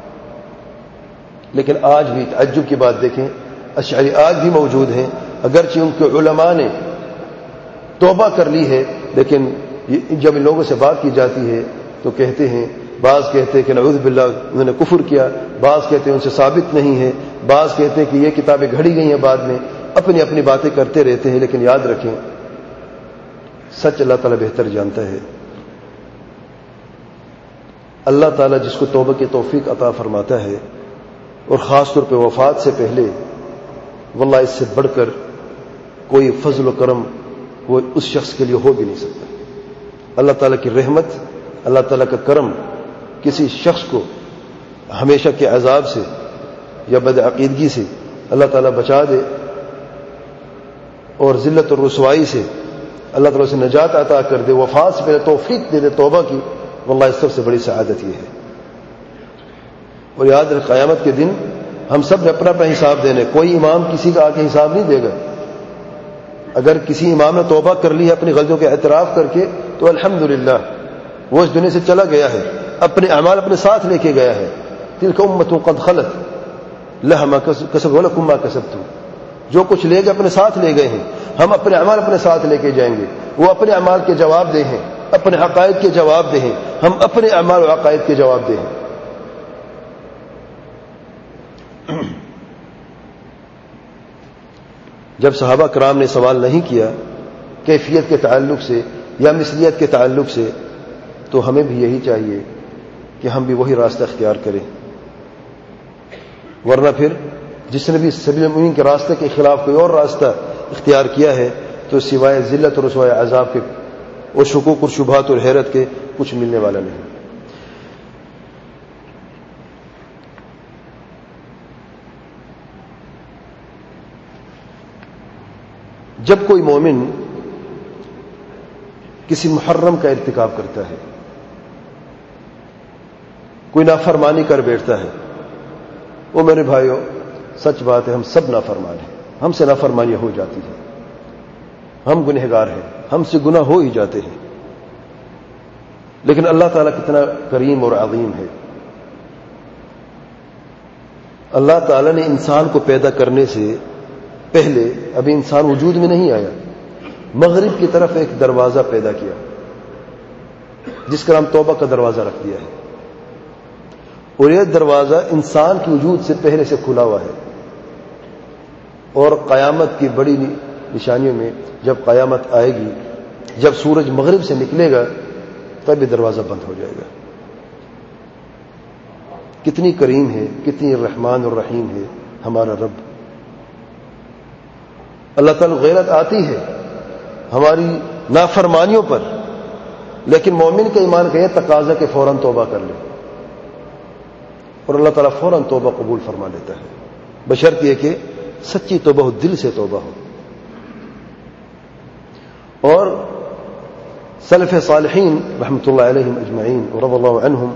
لیکن آج بھی تعجب کی بات دیکھیں، اشعری آج بھی موجود ہیں، اگرچہ ان کے علماء نے توبہ کر لی ہے، لیکن جب ان لوگوں سے بات کی جاتی ہے تو کہتے ہیں، بعض کہتے ہیں کہ نعوذ باللہ انہوں نے کفر کیا، بعض کہتے ہیں ان سے ثابت نہیں ہے، بعض کہتے ہیں کہ یہ کتابیں گھڑی گئی ہیں بعد میں، اپنی اپنی باتیں کرتے رہتے ہیں۔ لیکن یاد رکھیں سچ اللہ تعالیٰ بہتر جانتا ہے۔ اللہ تعالیٰ جس کو توبہ کی توفیق عطا فرماتا ہے اور خاص طور پہ وفات سے پہلے، واللہ اس سے بڑھ کر کوئی فضل و کرم وہ اس شخص کے لیے ہو بھی نہیں سکتا۔ اللہ تعالیٰ کی رحمت، اللہ تعالیٰ کا کرم کسی شخص کو ہمیشہ کے عذاب سے یا بدعقیدگی سے اللہ تعالیٰ بچا دے اور ذلت اور رسوائی سے اللہ تعالیٰ سے نجات عطا کر دے، وفات سے پہلے توفیق دے دے توبہ کی، واللہ اس سب سے بڑی سعادت یہ ہے۔ اور یاد رکھ قیامت کے دن ہم سب نے اپنا اپنا حساب دینے، کوئی امام کسی کا آ کے حساب نہیں دے گا۔ اگر کسی امام نے توبہ کر لی ہے اپنی غلطیوں کے اعتراف کر کے تو الحمدللہ وہ اس دنیا سے چلا گیا ہے، اپنے اعمال اپنے ساتھ لے کے گیا ہے۔ تلک امۃ قد خلت لها ما کسبت ولکم ما کسبتم، جو کچھ لے گئے اپنے ساتھ لے گئے ہیں، ہم اپنے اعمال اپنے ساتھ لے کے جائیں گے۔ وہ اپنے اعمال کے جواب دہ ہیں، اپنے عقائد کے جواب دہ ہیں، ہم اپنے اعمال و عقائد کے جواب دہ ہیں۔ جب صحابہ کرام نے سوال نہیں کیا کیفیت کے تعلق سے یا مثلیت کے تعلق سے، تو ہمیں بھی یہی چاہیے کہ ہم بھی وہی راستہ اختیار کریں، ورنہ پھر جس نے بھی سبیل المؤمنین کے راستے کے خلاف کوئی اور راستہ اختیار کیا ہے تو سوائے ذلت اور رسوائی عذاب کے اور شکوک اور شبہات اور حیرت کے کچھ ملنے والا نہیں۔ جب کوئی مومن کسی محرم کا ارتکاب کرتا ہے، کوئی نافرمانی کر بیٹھتا ہے، وہ میرے بھائیوں سچ بات ہے ہم سب نافرمان ہیں، ہم سے نافرمانیاں ہو جاتی ہیں، ہم گنہگار ہیں، ہم سے گناہ ہو ہی جاتے ہیں، لیکن اللہ تعالیٰ کتنا کریم اور عظیم ہے۔ اللہ تعالیٰ نے انسان کو پیدا کرنے سے پہلے، ابھی انسان وجود میں نہیں آیا، مغرب کی طرف ایک دروازہ پیدا کیا جس کا نام توبہ کا دروازہ رکھ دیا ہے، اور یہ دروازہ انسان کے وجود سے پہلے سے کھلا ہوا ہے، اور قیامت کی بڑی نشانیوں میں جب قیامت آئے گی، جب سورج مغرب سے نکلے گا تب یہ دروازہ بند ہو جائے گا۔ کتنی کریم ہے، کتنی رحمان اور رحیم ہے ہمارا رب۔ اللہ تعالیٰ غیرت آتی ہے ہماری نافرمانیوں پر، لیکن مومن کا ایمان کا یہ تقاضا کہ فوراً توبہ کر لے، اور اللہ تعالیٰ فوراً توبہ قبول فرما لیتا ہے، بشرط یہ کہ سچی توبہ ہو، دل سے توبہ ہو۔ اور سلف صالحین رحمۃ اللہ علیہم اجمعین ورضی اللہ عنہم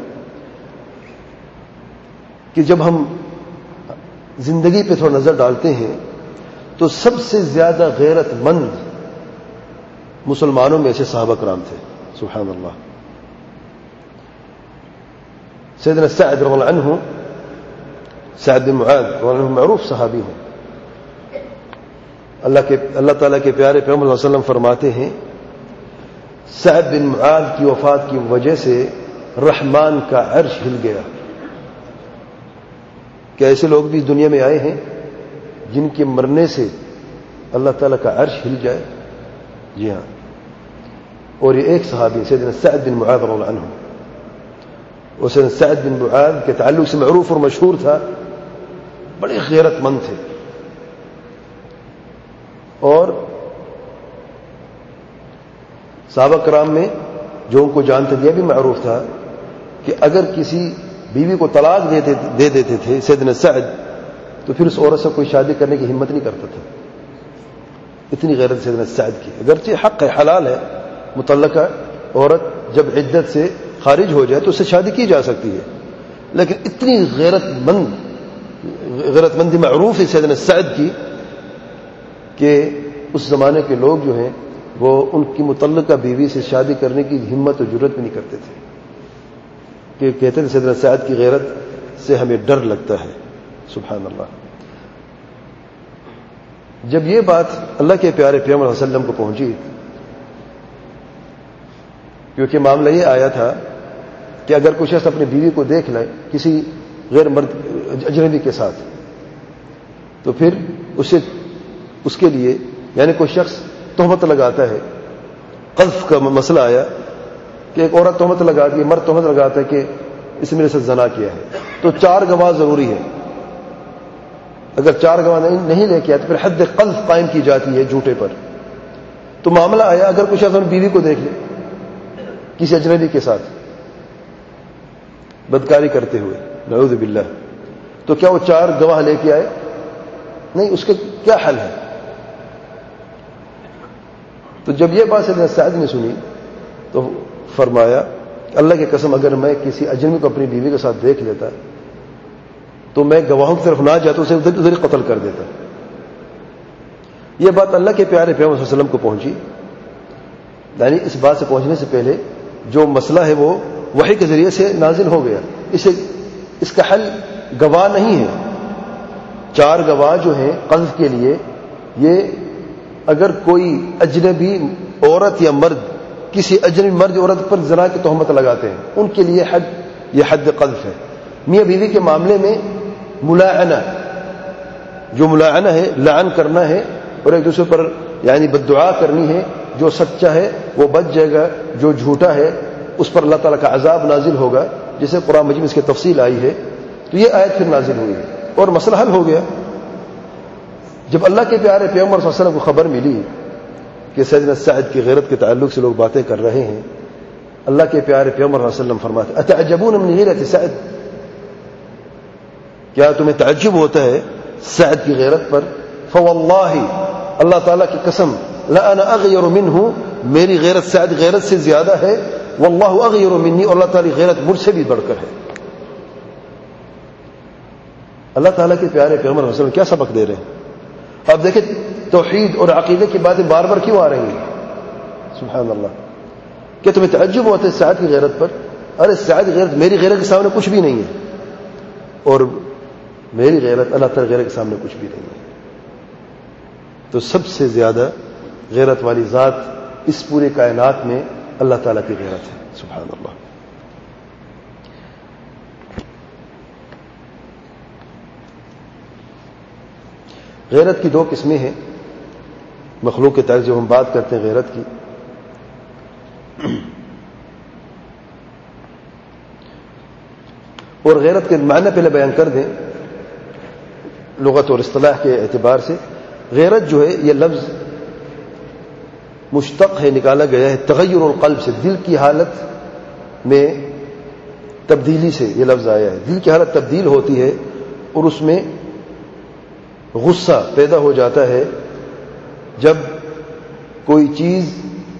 کہ جب ہم زندگی پہ تھوڑا نظر ڈالتے ہیں تو سب سے زیادہ غیرت مند مسلمانوں میں سے صحابہ کرام تھے، سبحان اللہ۔ سیدنا سعد رضی اللہ عنہ، سعد بن معاذ رضی اللہ عنہ معروف صحابی ہیں، اللہ تعالیٰ کے پیارے پیغمبر صلی اللہ علیہ وسلم فرماتے ہیں سعد بن معاذ کی وفات کی وجہ سے رحمان کا عرش ہل گیا۔ کیا ایسے لوگ بھی اس دنیا میں آئے ہیں جن کے مرنے سے اللہ تعالیٰ کا عرش ہل جائے؟ جی ہاں، اور یہ ایک صحابی سیدنا سعد بن معاذ رضی اللہ عنہ، وہ سیدنا سعد بن معاذ کے تعلق سے معروف اور مشہور تھا، بڑے غیرت مند تھے، اور صحابہ کرام میں جو ان کو جانتے تھے یہ بھی معروف تھا کہ اگر کسی بیوی کو طلاق دے دیتے تھے سیدنا سعد تو پھر اس عورت سے کوئی شادی کرنے کی ہمت نہیں کرتا تھا، اتنی غیرت سیدنا سعد کی۔ اگرچہ حق ہے، حلال ہے، مطلقہ عورت جب عدت سے خارج ہو جائے تو اس سے شادی کی جا سکتی ہے، لیکن اتنی غیرت مندی معروف ہے سیدنا سعد کی کہ اس زمانے کے لوگ جو ہیں وہ ان کی متعلقہ بیوی سے شادی کرنے کی ہمت و جرات بھی نہیں کرتے تھے، کہ کہتے تھے سیدنا سعد کی غیرت سے ہمیں ڈر لگتا ہے۔ سبحان اللہ۔ جب یہ بات اللہ کے پیارے پیغمبر صلی اللہ علیہ وسلم کو پہنچی، کیونکہ معاملہ یہ آیا تھا کہ اگر کوئی شخص اپنی بیوی کو دیکھ لے کسی غیر مرد اجنبی کے ساتھ تو پھر اس کے لیے یعنی کوئی شخص تہمت لگاتا ہے، قذف کا مسئلہ آیا کہ ایک عورت تہمت لگاتی ہے، مرد تہمت لگاتا ہے کہ اس نے میرے ساتھ زنا کیا ہے، تو 4 گواہ ضروری ہے۔ اگر 4 گواہ نہیں لے کے آئے تو پھر حد قذف قائم کی جاتی ہے جھوٹے پر۔ تو معاملہ آیا اگر کوئی شخص اپنی بیوی کو دیکھ لے کسی اجنبی کے ساتھ بدکاری کرتے ہوئے، نعوذ باللہ، تو کیا وہ 4 گواہ لے کے آئے؟ نہیں، اس کا کیا حل ہے؟ تو جب یہ بات سیدنا سعد نے سنی تو فرمایا اللہ کی قسم اگر میں کسی اجنبی کو اپنی بیوی کے ساتھ دیکھ لیتا تو میں گواہوں کی طرف نہ جاتا، اسے ادھر ہی قتل کر دیتا۔ یہ بات اللہ کے پیارے پیغمبر صلی اللہ علیہ وسلم کو پہنچی، یعنی اس بات سے پہنچنے سے پہلے جو مسئلہ ہے وہ وحی کے ذریعے سے نازل ہو گیا، اس کا حل گواہ نہیں ہے۔ 4 گواہ جو ہیں قذف کے لیے، یہ اگر کوئی اجنبی عورت یا مرد کسی اجنبی مرد عورت پر زنا کی تہمت لگاتے ہیں ان کے لیے یہ حد قذف ہے۔ میاں بیوی کے معاملے میں ملاعنہ، جو ملاعنہ ہے لعن کرنا ہے اور ایک دوسرے پر یعنی بددعا کرنی ہے، جو سچا ہے وہ بچ جائے گا، جو جھوٹا ہے اس پر اللہ تعالیٰ کا عذاب نازل ہوگا، جسے قرآن مجید میں اس کی تفصیل آئی ہے۔ تو یہ آیت پھر نازل ہوئی اور مسئلہ حل ہو گیا۔ جب اللہ کے پیارے پیغمبر صلی اللہ علیہ وسلم کو خبر ملی کہ سیدنا سعد کی غیرت کے تعلق سے لوگ باتیں کر رہے ہیں، اللہ کے پیارے پیغمبر صلی اللہ علیہ وسلم فرماتے اتعجبون من غیرت سعد، کیا تمہیں تعجب ہوتا ہے سعد کی غیرت پر؟ فواللہ، اللہ تعالیٰ کی قسم، لأنا اغیر منہ، میری غیرت سعد غیرت سے زیادہ ہے، واللہ اغیر منی، اور اللہ تعالیٰ کی غیرت مجھ سے بھی بڑھ کر ہے۔ اللہ تعالیٰ کے پیارے پیغمبر صلی اللہ علیہ وسلم کیا سبق دے رہے ہیں؟ آپ دیکھیں توحید اور عقیدے کی باتیں بار بار کیوں آ رہی ہیں؟ سبحان اللہ۔ کیا تمہیں تعجب ہوتا ہے سعد کی غیرت پر؟ ارے سعد کی غیرت میری غیرت کے سامنے کچھ بھی نہیں ہے، اور میری غیرت اللہ تعالی غیرت کے سامنے کچھ بھی نہیں ہے۔ تو سب سے زیادہ غیرت والی ذات اس پورے کائنات میں اللہ تعالیٰ کی غیرت ہے۔ سبحان اللہ۔ غیرت کی 2 قسمیں ہیں مخلوق کے تعلق جب ہم بات کرتے ہیں غیرت کی۔ اور غیرت کے معنی پہلے بیان کر دیں لغت اور اصطلاح کے اعتبار سے۔ غیرت جو ہے یہ لفظ مشتق ہے، نکالا گیا ہے تغیر القلب سے، دل کی حالت میں تبدیلی سے یہ لفظ آیا ہے۔ دل کی حالت تبدیل ہوتی ہے اور اس میں غصہ پیدا ہو جاتا ہے جب کوئی چیز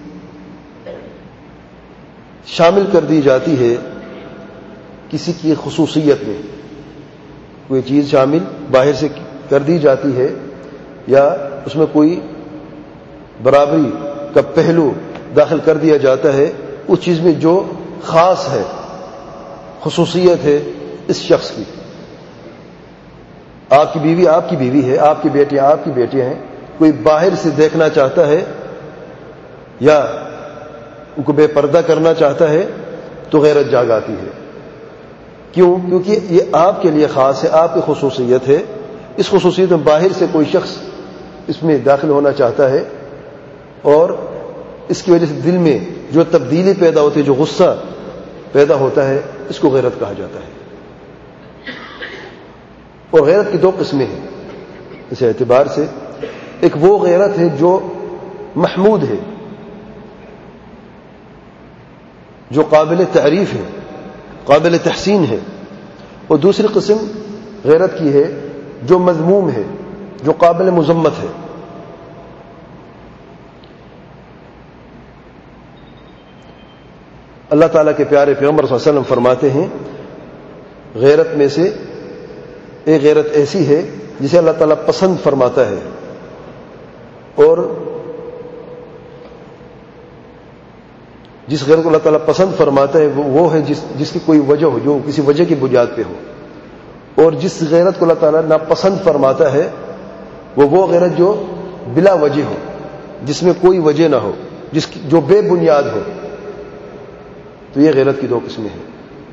شامل کر دی جاتی ہے کسی کی خصوصیت میں، کوئی چیز شامل باہر سے کر دی جاتی ہے یا اس میں کوئی برابری کا پہلو داخل کر دیا جاتا ہے اس چیز میں جو خاص ہے، خصوصیت ہے اس شخص کی۔ آپ کی بیوی آپ کی بیوی ہے، آپ کی بیٹیاں آپ کی بیٹیاں ہیں، کوئی باہر سے دیکھنا چاہتا ہے یا ان کو بے پردہ کرنا چاہتا ہے تو غیرت جاگ آتی ہے۔ کیوں؟ کیونکہ یہ آپ کے لیے خاص ہے، آپ کی خصوصیت ہے، اس خصوصیت میں باہر سے کوئی شخص اس میں داخل ہونا چاہتا ہے اور اس کی وجہ سے دل میں جو تبدیلی پیدا ہوتی ہے، جو غصہ پیدا ہوتا ہے، اس کو غیرت کہا جاتا ہے۔ اور غیرت کی دو قسمیں ہیں اس اعتبار سے، ایک وہ غیرت ہے جو محمود ہے، جو قابل تعریف ہے، قابل تحسین ہے، اور دوسری قسم غیرت کی ہے جو مذموم ہے، جو قابل مذمت ہے۔ اللہ تعالیٰ کے پیارے پیغمبر صلی اللہ علیہ وسلم فرماتے ہیں غیرت میں سے ایک غیرت ایسی ہے جسے اللہ تعالیٰ پسند فرماتا ہے، اور جس غیرت کو اللہ تعالیٰ پسند فرماتا ہے وہ ہے جس کی کوئی وجہ ہو، جو کسی وجہ کی بنیاد پہ ہو، اور جس غیرت کو اللہ تعالیٰ ناپسند فرماتا ہے وہ غیرت جو بلا وجہ ہو، جس میں کوئی وجہ نہ ہو، جو بے بنیاد ہو۔ تو یہ غیرت کی دو قسمیں ہیں۔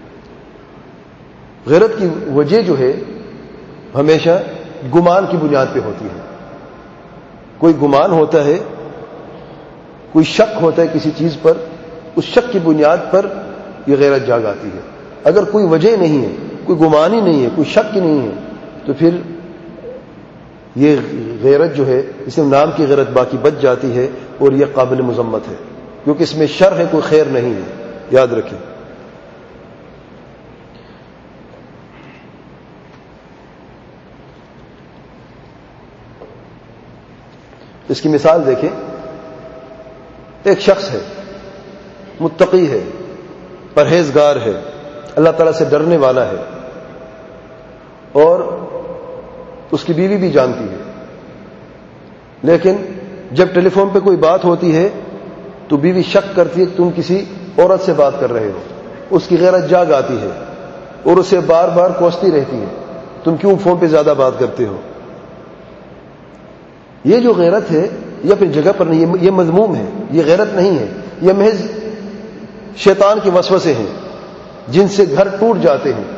غیرت کی وجہ جو ہے ہمیشہ گمان کی بنیاد پہ ہوتی ہے، کوئی گمان ہوتا ہے، کوئی شک ہوتا ہے کسی چیز پر، اس شک کی بنیاد پر یہ غیرت جاگ آتی ہے۔ اگر کوئی وجہ نہیں ہے، کوئی گمان ہی نہیں ہے، کوئی شک ہی نہیں ہے، تو پھر یہ غیرت جو ہے اس میں نام کی غیرت باقی بچ جاتی ہے، اور یہ قابل مذمت ہے، کیونکہ اس میں شر ہے، کوئی خیر نہیں ہے، یاد رکھیں۔ اس کی مثال دیکھیں، ایک شخص ہے، متقی ہے، پرہیزگار ہے، اللہ تعالیٰ سے ڈرنے والا ہے، اور اس کی بیوی بھی جانتی ہے، لیکن جب ٹیلی فون پہ کوئی بات ہوتی ہے تو بیوی شک کرتی ہے کہ تم کسی عورت سے بات کر رہے ہو، اس کی غیرت جاگ آتی ہے اور اسے بار بار کوستی رہتی ہے، تم کیوں فون پہ زیادہ بات کرتے ہو۔ یہ جو غیرت ہے یہ اپنی جگہ پر نہیں، یہ مذموم ہے، یہ غیرت نہیں ہے، یہ محض شیطان کے وسوسے ہیں جن سے گھر ٹوٹ جاتے ہیں۔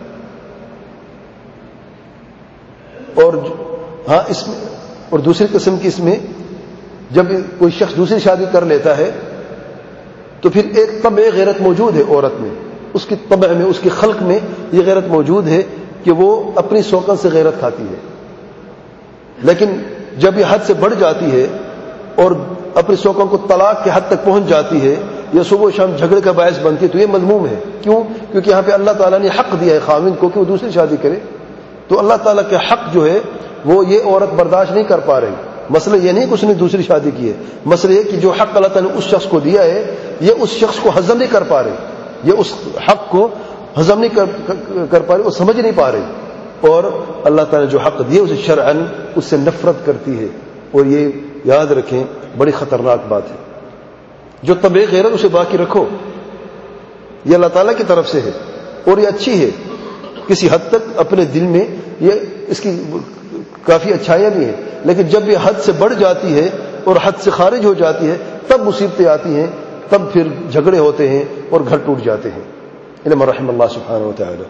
اور دوسری قسم کی اس میں جب کوئی شخص دوسری شادی کر لیتا ہے تو پھر ایک طبع غیرت موجود ہے عورت میں، اس کی طبع میں، اس کی خلق میں یہ غیرت موجود ہے کہ وہ اپنی سوکن سے غیرت کھاتی ہے، لیکن جب یہ حد سے بڑھ جاتی ہے اور اپنی سوکن کو طلاق کے حد تک پہنچ جاتی ہے یا صبح و شام جھگڑے کا باعث بنتی ہے تو یہ مذموم ہے۔ کیوں؟ کیونکہ یہاں پہ اللہ تعالیٰ نے حق دیا ہے خاوند کو کہ وہ دوسری شادی کرے، تو اللہ تعالیٰ کے حق جو ہے وہ یہ عورت برداشت نہیں کر پا رہی۔ مسئلہ یہ نہیں کہ اس نے دوسری شادی کی ہے، مسئلہ یہ کہ جو حق اللہ تعالیٰ نے اس شخص کو دیا ہے یہ اس شخص کو ہضم نہیں کر پا رہی، یہ اس حق کو ہضم نہیں کر پا رہی، وہ سمجھ نہیں پا رہی، اور اللہ تعالیٰ نے جو حق دیا اسے شرعاً اس سے نفرت کرتی ہے۔ اور یہ یاد رکھیں بڑی خطرناک بات ہے، جو طبع غیرت اسے باقی رکھو، یہ اللہ تعالیٰ کی طرف سے ہے اور یہ اچھی ہے کسی حد تک اپنے دل میں، یہ اس کی کافی اچھائیاں بھی ہیں، لیکن جب یہ حد سے بڑھ جاتی ہے اور حد سے خارج ہو جاتی ہے تب مصیبتیں آتی ہیں، تب پھر جھگڑے ہوتے ہیں اور گھر ٹوٹ جاتے ہیں۔ الا رحم اللہ سبحانہ وتعالی۔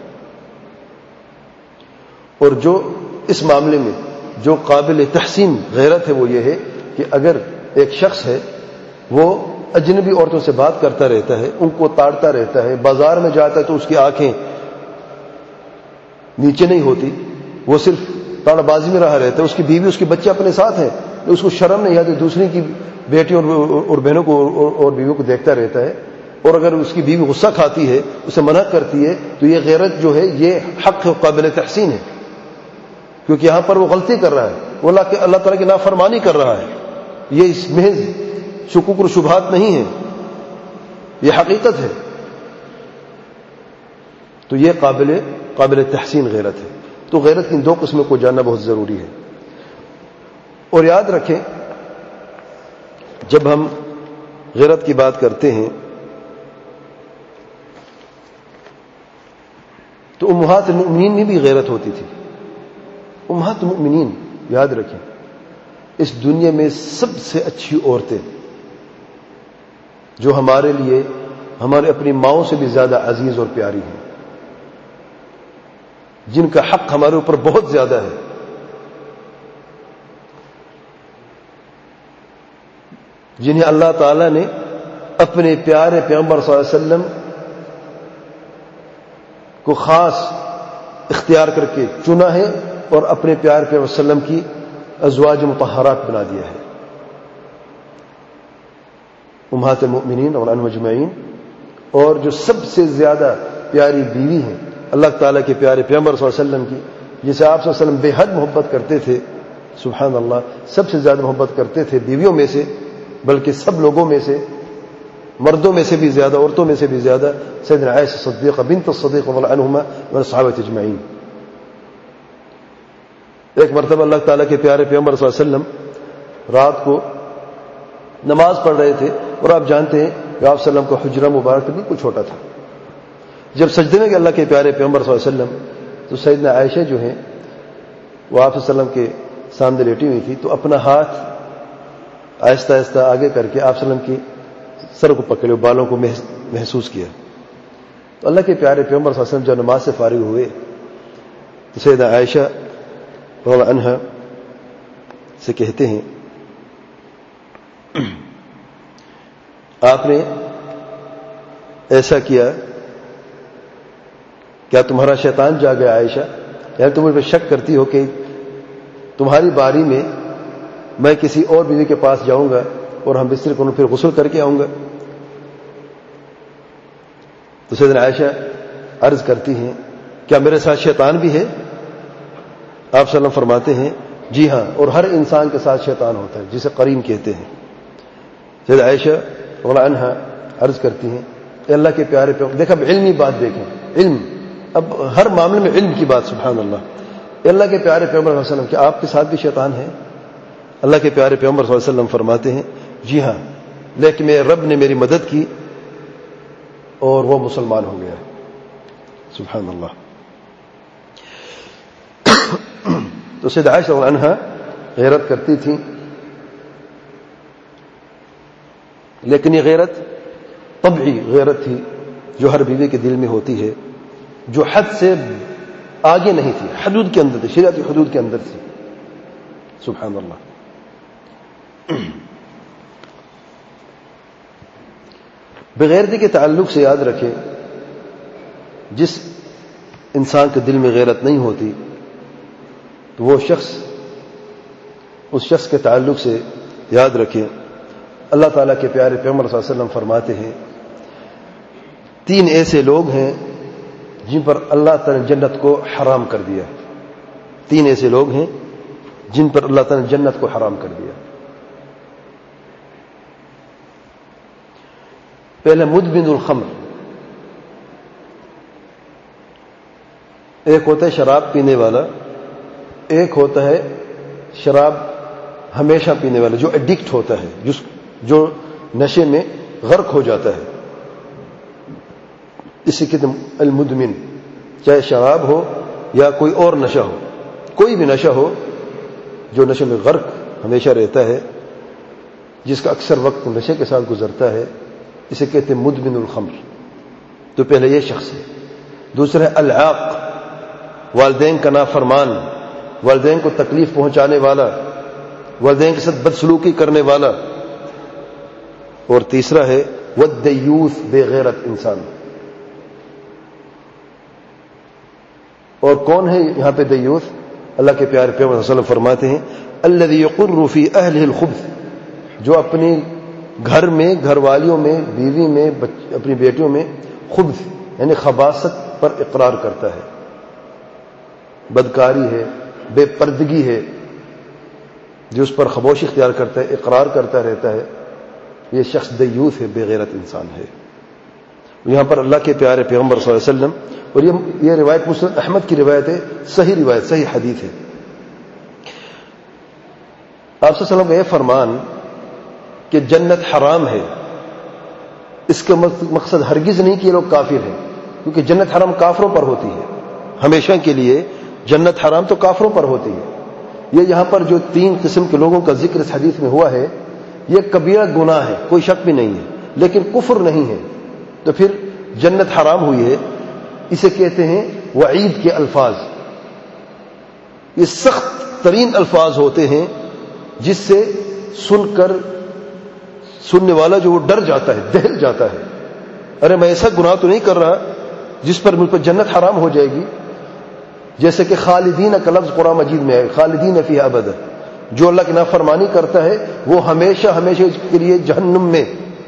اور جو اس معاملے میں جو قابل تحسین غیرت ہے وہ یہ ہے کہ اگر ایک شخص ہے وہ اجنبی عورتوں سے بات کرتا رہتا ہے، ان کو تاڑتا رہتا ہے، بازار میں جاتا ہے تو اس کی آنکھیں نیچے نہیں ہوتی، وہ صرف تاڑ بازی میں رہا رہتا ہے، اس کی بیوی اس کے بچے اپنے ساتھ ہیں، اس کو شرم نہیں آتی، دوسری کی بیٹی اور بہنوں کو اور بیویوں کو دیکھتا رہتا ہے، اور اگر اس کی بیوی غصہ کھاتی ہے، اسے منع کرتی ہے، تو یہ غیرت جو ہے یہ حق ہے، قابل تحسین ہے، کیونکہ یہاں پر وہ غلطی کر رہا ہے، وہ اللہ تعالیٰ کی نافرمانی کر رہا ہے، یہ اس محض شکوک و شبہات نہیں ہے، یہ حقیقت ہے، تو یہ قابل تحسین غیرت ہے۔ تو غیرت کی دو قسموں کو جاننا بہت ضروری ہے۔ اور یاد رکھیں جب ہم غیرت کی بات کرتے ہیں تو امہات المؤمنین میں بھی غیرت ہوتی تھی۔ امہات المؤمنین یاد رکھیں اس دنیا میں سب سے اچھی عورتیں جو ہمارے لیے ہمارے اپنی ماؤں سے بھی زیادہ عزیز اور پیاری ہیں، جن کا حق ہمارے اوپر بہت زیادہ ہے، جنہیں اللہ تعالی نے اپنے پیارے پیغمبر صلی اللہ علیہ وسلم کو خاص اختیار کر کے چنا ہے اور اپنے پیار پیغمبر صلی اللہ علیہ وسلم کی ازواج مطہرات بنا دیا ہے، امہات المؤمنین اور عنہم اجمعین، اور جو سب سے زیادہ پیاری بیوی ہیں اللہ تعالیٰ کے پیارے پیغمبر صلی اللہ علیہ وسلم کی، جسے آپ صلی اللہ علیہ وسلم بے حد محبت کرتے تھے، سبحان اللہ، سب سے زیادہ محبت کرتے تھے بیویوں میں سے، بلکہ سب لوگوں میں سے، مردوں میں سے بھی زیادہ، عورتوں میں سے بھی زیادہ، سیدنا عائشہ صدیقہ بنت الصدیق رضی اللہ عنہما والصحابہ اجمعین۔ ایک مرتبہ اللہ تعالیٰ کے پیارے پیغمبر صلی اللہ علیہ وسلم رات کو نماز پڑھ رہے تھے، اور آپ جانتے ہیں کہ آپ صلی اللہ علیہ وسلم کا حجرہ مبارک بالکل چھوٹا تھا۔ جب سجدے میں کہ اللہ کے پیارے پیغمبر صلی اللہ علیہ وسلم، تو سیدنا عائشہ جو ہیں وہ آپ صلی اللہ علیہ وسلم کے سامنے لیٹی ہوئی تھی، تو اپنا ہاتھ آہستہ آہستہ آگے کر کے آپ صلی اللہ علیہ وسلم کی سر کو پکڑے، بالوں کو محسوس کیا۔ تو اللہ کے پیارے پیغمبر صلی اللہ علیہ وسلم جب نماز سے فارغ ہوئے تو سیدہ عائشہ رضی اللہ عنہا سے کہتے ہیں آپ نے ایسا کیا، کیا تمہارا شیطان جا گیا عائشہ؟ یعنی تم مجھ پہ شک کرتی ہو کہ تمہاری باری میں میں کسی اور بیوی کے پاس جاؤں گا اور ہم بستر کو پھر غسل کر کے آؤں گا؟ تو سیدنا عائشہ عرض کرتی ہیں کیا میرے ساتھ شیطان بھی ہے؟ آپ صلی اللہ علیہ وسلم فرماتے ہیں جی ہاں، اور ہر انسان کے ساتھ شیطان ہوتا ہے جسے قرین کہتے ہیں۔ سیدہ عائشہ رضی اللہ عنہا عرض کرتی ہیں کہ اللہ کے پیارے پیغمبر، دیکھ اب علمی بات دیکھیں، علم، اب ہر معاملے میں علم کی بات، سبحان اللہ۔ اللہ کے پیارے پیغمبر صلی اللہ علیہ وسلم کیا آپ کے ساتھ بھی شیطان ہے؟ اللہ کے پیارے پیغمبر صلی اللہ علیہ وسلم فرماتے ہیں جی ہاں، لیکن میرے رب نے میری مدد کی اور وہ مسلمان ہو گیا، سبحان اللہ۔ تو سیدہ عائشہ رضی اللہ عنہا غیرت کرتی تھیں، لیکن یہ غیرت طبعی غیرت تھی جو ہر بیوی کے دل میں ہوتی ہے، جو حد سے آگے نہیں تھی، حدود کے اندر تھی، شریعت کی حدود کے اندر تھی، سبحان اللہ۔ بغیرتی کے تعلق سے یاد رکھیں، جس انسان کے دل میں غیرت نہیں ہوتی تو وہ شخص، اس شخص کے تعلق سے یاد رکھیں، اللہ تعالیٰ کے پیارے پیغمبر صلی اللہ علیہ وسلم فرماتے ہیں 3 ایسے لوگ ہیں جن پر اللہ تعالیٰ نے جنت کو حرام کر دیا۔ 3 ایسے لوگ ہیں جن پر اللہ تعالیٰ نے جنت کو حرام کر دیا۔ پہلے مدمن الخمر، ایک ہوتا ہے شراب پینے والا، ایک ہوتا ہے شراب ہمیشہ پینے والا جو ایڈکٹ ہوتا ہے، جو نشے میں غرق ہو جاتا ہے، اسی کے المدمن، چاہے شراب ہو یا کوئی اور نشہ ہو، کوئی بھی نشہ ہو جو نشے میں غرق ہمیشہ رہتا ہے، جس کا اکثر وقت نشے کے ساتھ گزرتا ہے، اسے کہتے ہیں مدمن الخمر۔ تو پہلے یہ شخص ہے۔ دوسرا ہے العاق، والدین کا نافرمان، والدین کو تکلیف پہنچانے والا، والدین کے ساتھ بدسلوکی کرنے والا۔ اور تیسرا ہے والدیوث، بے غیرت انسان۔ اور کون ہے یہاں پہ دیوث؟ اللہ کے پیارے پیغمبر صلی اللہ علیہ وسلم فرماتے ہیں الذی یقر فی اہلہ الخبث، جو اپنے گھر میں، گھر والیوں میں، بیوی میں، اپنی بیٹیوں میں خبث یعنی خباثت پر اقرار کرتا ہے، بدکاری ہے، بے پردگی ہے، جو اس پر خاموشی اختیار کرتا ہے، اقرار کرتا رہتا ہے، یہ شخص دیوث ہے، بے غیرت انسان ہے۔ یہاں پر اللہ کے پیارے پیغمبر صلی اللہ علیہ وسلم، اور یہ روایت مسند احمد کی روایت ہے، صحیح روایت، صحیح حدیث ہے، آپ صلی اللہ علیہ وسلم کا یہ فرمان کہ جنت حرام ہے، اس کا مقصد ہرگز نہیں کہ یہ لوگ کافر ہیں، کیونکہ جنت حرام کافروں پر ہوتی ہے، ہمیشہ کے لیے جنت حرام تو کافروں پر ہوتی ہے۔ یہ یہاں پر جو 3 قسم کے لوگوں کا ذکر اس حدیث میں ہوا ہے، یہ کبیرہ گناہ ہے، کوئی شک بھی نہیں ہے، لیکن کفر نہیں ہے، تو پھر جنت حرام ہوئی ہے۔ اسے کہتے ہیں وعید کے الفاظ، یہ سخت ترین الفاظ ہوتے ہیں جس سے سن کر سننے والا جو وہ ڈر جاتا ہے، دہل جاتا ہے، ارے میں ایسا گناہ تو نہیں کر رہا جس پر مجھ پر جنت حرام ہو جائے گی، جیسے کہ خالدین کا لفظ قرآن مجید میں ہے، خالدین فیہا ابدا، جو اللہ کی نافرمانی کرتا ہے وہ ہمیشہ ہمیشہ کے لیے جہنم میں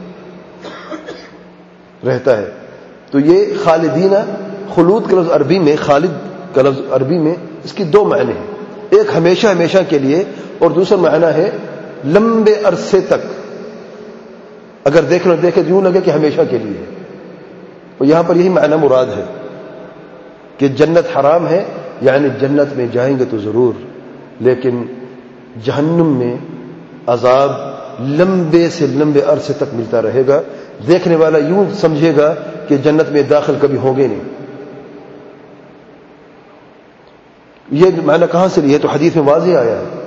رہتا ہے۔ تو یہ خالدین، خلود کا لفظ عربی میں، خالد کا لفظ عربی میں اس کی دو معنی ہیں، ایک ہمیشہ ہمیشہ کے لیے، اور دوسرا معنی ہے لمبے عرصے تک، اگر دیکھے یوں لگے کہ ہمیشہ کے لیے ہے، اور یہاں پر یہی معنی مراد ہے کہ جنت حرام ہے، یعنی جنت میں جائیں گے تو ضرور، لیکن جہنم میں عذاب لمبے سے لمبے عرصے تک ملتا رہے گا، دیکھنے والا یوں سمجھے گا کہ جنت میں داخل کبھی ہوں گے نہیں۔ یہ معنی کہاں سے لیے؟ تو حدیث میں واضح آیا ہے،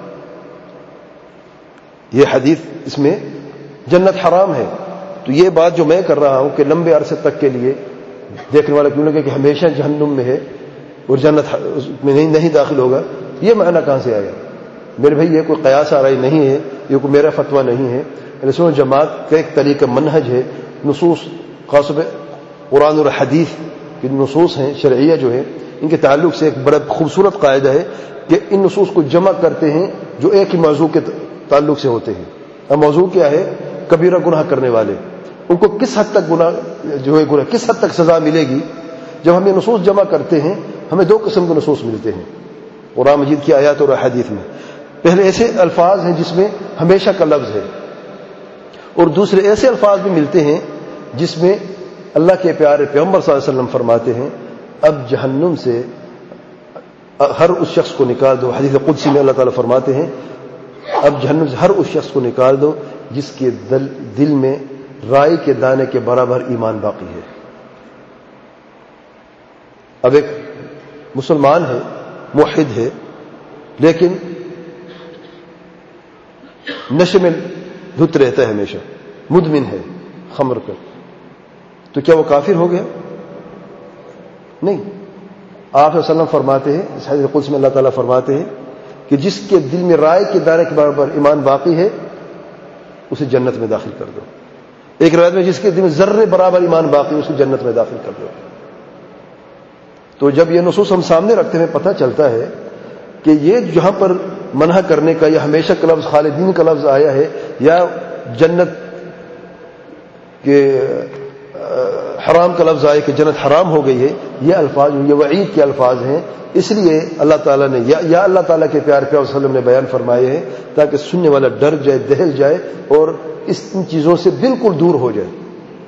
یہ حدیث اس میں جنت حرام ہے، تو یہ بات جو میں کر رہا ہوں کہ لمبے عرصے تک کے لیے دیکھنے والا کیوں لگے کہ ہمیشہ جہنم میں ہے اور جنت میں نہیں داخل ہوگا، یہ معنی کہاں سے آیا؟ میرے بھائی یہ کوئی قیاس آرائی نہیں ہے، یہ کوئی میرا فتویٰ نہیں ہے، اہل سنت جماعت کا ایک طریقہ منہج ہے، نصوص خاص طور پہ قرآن اور حدیث کی نصوص ہیں شرعیہ جو ہے، ان کے تعلق سے ایک بڑا خوبصورت قاعدہ ہے کہ ان نصوص کو جمع کرتے ہیں جو ایک ہی موضوع کے تعلق سے ہوتے ہیں۔ اب موضوع کیا ہے؟ کبیرہ گناہ کرنے والے، ان کو کس حد تک گناہ کس حد تک سزا ملے گی؟ جب ہم یہ نصوص جمع کرتے ہیں ہمیں دو قسم کے نصوص ملتے ہیں قرآن مجید کی آیات اور احادیث میں۔ پہلے ایسے الفاظ ہیں جس میں ہمیشہ کا لفظ ہے، اور دوسرے ایسے الفاظ بھی ملتے ہیں جس میں اللہ کے پیارے پیغمبر صلی اللہ علیہ وسلم فرماتے ہیں اب جہنم سے ہر اس شخص کو نکال دو۔ حدیث قدسی میں اللہ تعالیٰ فرماتے ہیں اب جہنم سے ہر اس شخص کو نکال دو جس کے دل میں رائی کے دانے کے برابر ایمان باقی ہے۔ اب ایک مسلمان ہے، موحد ہے، لیکن نشے میں دھت رہتا ہے، ہمیشہ مدمن ہے خمر کا، تو کیا وہ کافر ہو گیا؟ نہیں۔ آپ صلی اللہ علیہ وسلم فرماتے ہیں، اس حدیث قدس میں اللہ تعالیٰ فرماتے ہیں کہ جس کے دل میں رائے کے دانے کے برابر ایمان باقی ہے اسے جنت میں داخل کر دو۔ ایک روایت میں جس کے دل میں ذرے برابر ایمان باقی ہے اسے جنت میں داخل کر دو۔ تو جب یہ نصوص ہم سامنے رکھتے ہیں پتہ چلتا ہے کہ یہ جہاں پر منع کرنے کا یا ہمیشہ کا لفظ خالدین کا لفظ آیا ہے یا جنت کے حرام کا لفظ آیا کہ جنت حرام ہو گئی ہے، یہ الفاظ یہ وعید کے الفاظ ہیں، اس لیے اللہ تعالیٰ نے یا اللہ تعالیٰ کے پیارے پیغمبر صلی اللہ علیہ وسلم نے بیان فرمائے ہیں تاکہ سننے والا ڈر جائے، دہل جائے اور ان چیزوں سے بالکل دور ہو جائے۔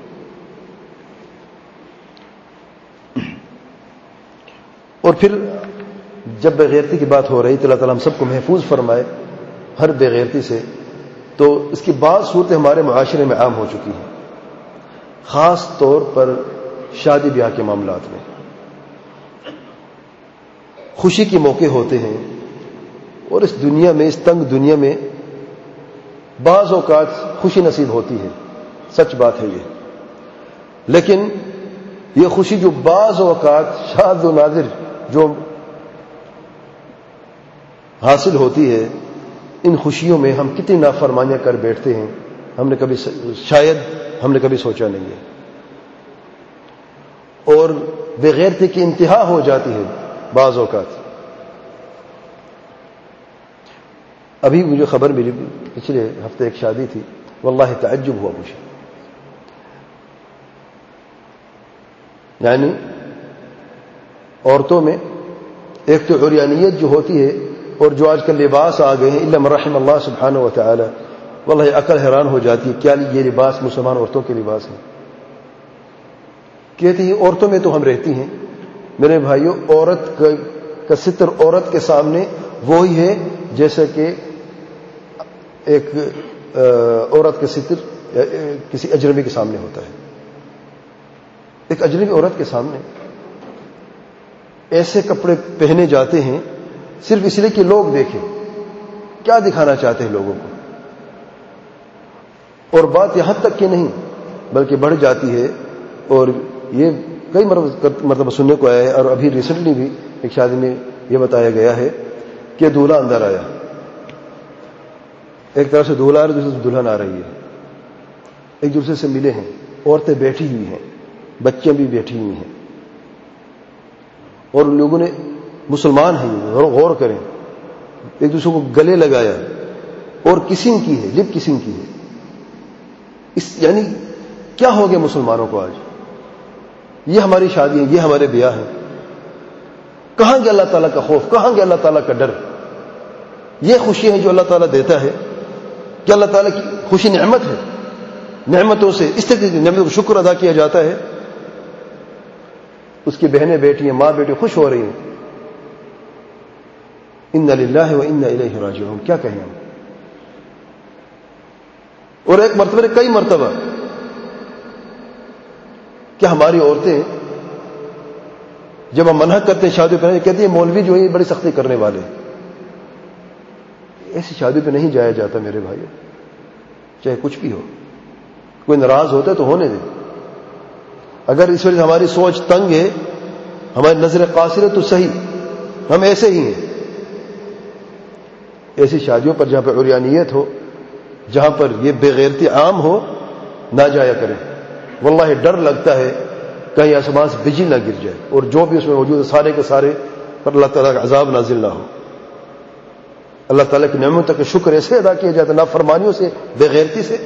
اور پھر جب بےغیرتی کی بات ہو رہی تو اللہ تعالیٰ ہم سب کو محفوظ فرمائے ہر بےغیرتی سے، تو اس کی بعض صورتیں ہمارے معاشرے میں عام ہو چکی ہیں، خاص طور پر شادی بیاہ کے معاملات میں۔ خوشی کے موقع ہوتے ہیں اور اس دنیا میں، اس تنگ دنیا میں بعض اوقات خوشی نصیب ہوتی ہے، سچ بات ہے یہ، لیکن یہ خوشی جو بعض اوقات شاذ و نادر جو حاصل ہوتی ہے، ان خوشیوں میں ہم کتنی نافرمانیاں کر بیٹھتے ہیں شاید ہم نے کبھی سوچا نہیں ہے، اور بےغیرتی کی انتہا ہو جاتی ہے بعض اوقات۔ ابھی مجھے خبر ملی، پچھلے ہفتے ایک شادی تھی، واللہ تعجب ہوا مجھے، یعنی عورتوں میں ایک تو عریانیت جو ہوتی ہے اور جو آج کل لباس آ گئے ہیں الا من رحم اللہ سبحانہ و تعالی، واللہ عقل حیران ہو جاتی ہے کیا یہ لباس مسلمان عورتوں کے لباس ہیں؟ کہتی ہیں عورتوں میں تو ہم رہتی ہیں، میرے بھائیوں عورت کا ستر عورت کے سامنے وہی ہے جیسے کہ ایک عورت کا ستر کسی اجنبی کے سامنے ہوتا ہے۔ ایک اجنبی عورت کے سامنے ایسے کپڑے پہنے جاتے ہیں صرف اس لیے کہ لوگ دیکھیں، کیا دکھانا چاہتے ہیں لوگوں کو، اور بات یہاں تک کہ نہیں بلکہ بڑھ جاتی ہے، اور یہ کئی مرتبہ سننے کو آیا ہے، اور ابھی ریسنٹلی بھی ایک شادی میں یہ بتایا گیا ہے کہ دولہا اندر آیا، ایک طرف سے دولہا اور دوسرے سے دلہن آ رہی ہے، ایک دوسرے سے ملے ہیں، عورتیں بیٹھی ہوئی ہیں، بچے بھی بیٹھی ہوئی ہیں، اور ان لوگوں نے مسلمان ہیں غور کریں ایک دوسرے کو گلے لگایا اور کسنگ کی ہے لپ کسنگ کی ہے. یعنی کیا ہو گیا مسلمانوں کو آج؟ یہ ہماری شادی ہے, یہ ہمارے بیاہ ہیں. کہاں گیا اللہ تعالیٰ کا خوف, کہاں گیا اللہ تعالیٰ کا ڈر؟ یہ خوشی ہے جو اللہ تعالیٰ دیتا ہے کہ اللہ تعالیٰ کی خوشی نعمت ہے. نعمتوں سے اس طرح کی نعمتوں کو شکر ادا کیا جاتا ہے. اس کی بہنیں بیٹی ہیں, ماں بیٹی خوش ہو رہی ہیں. انا للہ و انا الیہ راجعون. کیا کہیں ہم؟ اور ایک مرتبہ کئی مرتبہ کہ ہماری عورتیں جب ہم منع کرتے ہیں شادی پہ کہتی ہیں مولوی جو ہے یہ بڑی سختی کرنے والے. ایسی شادی پہ نہیں جایا جاتا میرے بھائی, چاہے کچھ بھی ہو. کوئی ناراض ہوتا ہے تو ہونے دیں. اگر اس وجہ سے ہماری سوچ تنگ ہے, ہماری نظر قاصر ہے تو صحیح, ہم ایسے ہی ہیں. ایسی شادیوں پر جہاں پہ عریانیت ہو, جہاں پر یہ بے غیرتی عام ہو, نہ جایا کریں. واللہ ڈر لگتا ہے کہیں آسمان سے بجلی نہ گر جائے اور جو بھی اس میں موجود ہے سارے کے سارے پر اللہ تعالیٰ کا عذاب نازل نہ ہو. اللہ تعالیٰ کی نعمتوں کا شکر ایسے ادا کیا جاتا ہے, نافرمانیوں سے, بے غیرتی سے.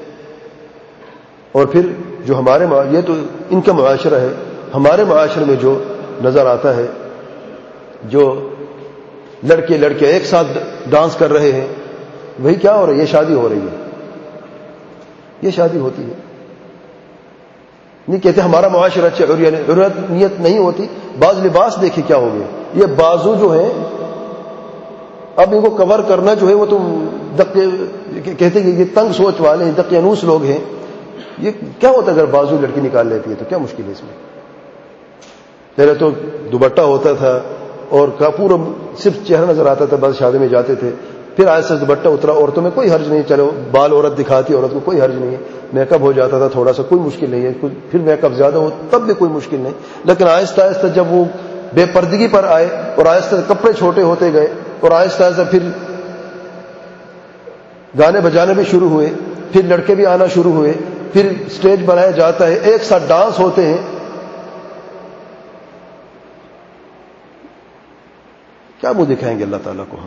اور پھر جو ہمارے یہ تو ان کا معاشرہ ہے, ہمارے معاشرے میں جو نظر آتا ہے, جو لڑکے لڑکے ایک ساتھ ڈانس کر رہے ہیں, وہی کیا ہو رہا ہے؟ یہ شادی ہو رہی ہے. یہ شادی ہوتی ہے. نہیں کہتے ہمارا معاشرہ اچھا, عریانیت نہیں ہوتی. بعض لباس دیکھیں کیا ہو گیا. یہ بازو جو ہیں اب ان کو کور کرنا جو ہے وہ تو کہتے ہیں کہ یہ تنگ سوچ والے ہیں, دقیانوس لوگ ہیں. یہ کیا ہوتا ہے اگر بازو لڑکی نکال لیتی ہے تو کیا مشکل ہے اس میں؟ پہلے تو دوپٹہ ہوتا تھا اور پورا صرف چہرہ نظر آتا تھا, بس شادی میں جاتے تھے. پھر آہستہ دوپٹہ اترا, عورتوں میں کوئی حرج نہیں, چلو بال عورت دکھاتی, عورت کو کوئی حرج نہیں ہے. میک اپ ہو جاتا تھا تھوڑا سا, کوئی مشکل نہیں ہے. پھر میک اپ زیادہ ہو تب بھی کوئی مشکل نہیں. لیکن آہستہ آہستہ جب وہ بے پردگی پر آئے اور آہستہ کپڑے چھوٹے ہوتے گئے اور آہستہ آہستہ پھر گانے بجانے بھی شروع ہوئے, پھر لڑکے بھی آنا شروع ہوئے, پھر اسٹیج بنایا جاتا ہے, ایک ساتھ ڈانس ہوتے ہیں. کیا منہ دکھائیں گے اللہ تعالیٰ کو ہم؟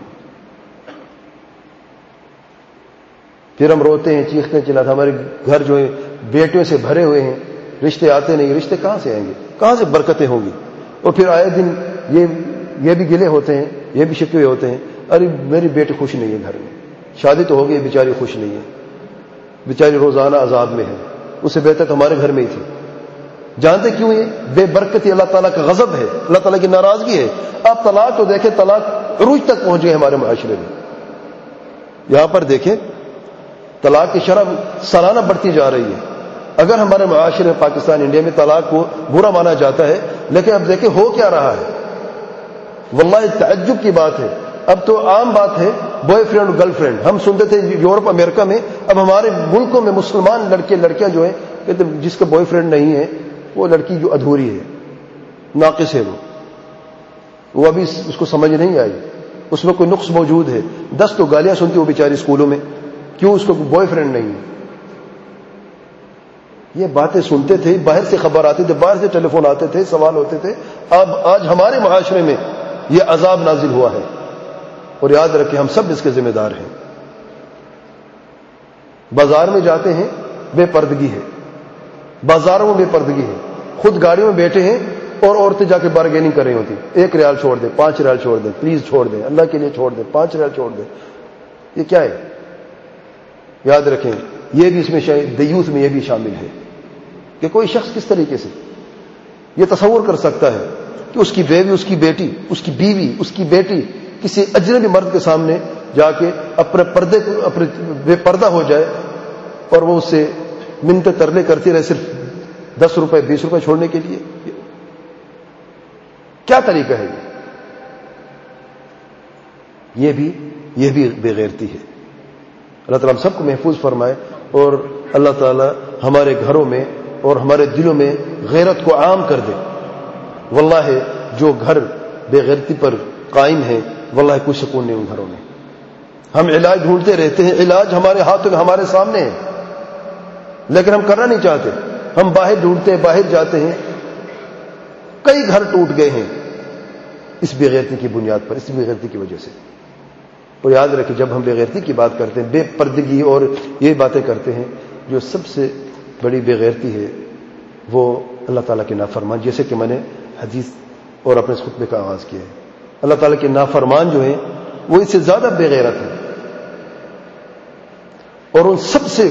پھر ہم روتے ہیں, چیختے ہیں, چلاتے. ہمارے گھر جو ہے بیٹیوں سے بھرے ہوئے ہیں, رشتے آتے نہیں. رشتے کہاں سے آئیں گے؟ کہاں سے برکتیں ہوں گی؟ اور پھر آئے دن یہ بھی گلے ہوتے ہیں, یہ بھی شکوے ہوتے ہیں, ارے میری بیٹی خوش نہیں ہے گھر میں, شادی تو ہو گئی, بیچاری خوش نہیں ہے, بیچاری روزانہ عذاب میں ہے, اس سے بہتر ہمارے گھر میں ہی تھی. جانتے کیوں؟ یہ بے برکتی اللہ تعالیٰ کا غضب ہے, اللہ تعالیٰ کی ناراضگی ہے. آپ طلاق تو دیکھیں, طلاق عروج تک پہنچ گئے ہمارے معاشرے میں. یہاں پر دیکھیں طلاق کی شرح سالانہ بڑھتی جا رہی ہے. اگر ہمارے معاشرے میں پاکستان انڈیا میں طلاق کو برا مانا جاتا ہے, لیکن اب دیکھیں ہو کیا رہا ہے. واللہ تعجب کی بات ہے, اب تو عام بات ہے بوائے فرینڈ اور گرل فرینڈ. ہم سنتے تھے یورپ امریکہ میں, اب ہمارے ملکوں میں مسلمان لڑکے لڑکیاں جو ہیں کہتے جس کا بوائے فرینڈ نہیں ہے وہ لڑکی جو ادھوری ہے, ناقص ہے, وہ ابھی اس کو سمجھ نہیں آئی, اس میں کوئی نقص موجود ہے. 10 تو گالیاں سنتی وہ بیچاری اسکولوں میں, کیوں اس کو بوائے فرینڈ نہیں ہے. یہ باتیں سنتے تھے, باہر سے خبر آتی تھی, باہر سے ٹیلی فون آتے تھے, سوال ہوتے تھے. اب آج ہمارے معاشرے میں یہ عذاب نازل ہوا ہے, اور یاد رکھیں ہم سب اس کے ذمہ دار ہیں. بازار میں جاتے ہیں, بے پردگی ہے, بازاروں میں بے پردگی ہے. خود گاڑیوں میں بیٹھے ہیں اور عورتیں جا کے بارگیننگ کر رہی ہوتی, 1 ریال چھوڑ دیں, 5 ریال چھوڑ دیں, پلیز چھوڑ دیں, اللہ کے لیے چھوڑ دیں, 5 ریال چھوڑ دیں. یہ کیا ہے؟ یاد رکھیں یہ بھی اس میں دیوس میں یہ بھی شامل ہے کہ کوئی شخص کس طریقے سے یہ تصور کر سکتا ہے کہ اس کی بیوی, اس کی بیٹی, اس کی بیوی, اس کی بیٹی کسی اجنبی مرد کے سامنے جا کے اپنے پردے کو اپنے بے پردہ ہو جائے اور وہ اس سے منتیں ترلے کرتی رہے صرف 10 روپے 20 روپے چھوڑنے کے لیے. کیا طریقہ ہے یہ بھی بے غیرتی ہے. اللہ تعالیٰ ہم سب کو محفوظ فرمائے, اور اللہ تعالیٰ ہمارے گھروں میں اور ہمارے دلوں میں غیرت کو عام کر دے. واللہ جو گھر بے غیرتی پر قائم ہے, واللہ کوئی سکون نہیں ان گھروں میں. ہم علاج ڈھونڈتے رہتے ہیں, علاج ہمارے ہاتھوں میں ہمارے سامنے ہے, لیکن ہم کرنا نہیں چاہتے. ہم باہر ڈھونڈتے ہیں, باہر جاتے ہیں. کئی گھر ٹوٹ گئے ہیں, اس بے غیرتی کی بنیاد پر، اس بے غیرتی کی وجہ سے۔ اور یاد رکھیں جب ہم بے غیرتی کی بات کرتے ہیں، بے پردگی اور یہ باتیں کرتے ہیں، جو سب سے بڑی بے غیرتی ہے وہ اللہ تعالیٰ کے نافرمان، جیسے کہ میں نے حدیث اور اپنے اس خطبے کا آغاز کیا ہے۔ اللہ تعالیٰ کے نافرمان جو ہیں وہ اس سے زیادہ بے غیرت ہیں، اور ان سب سے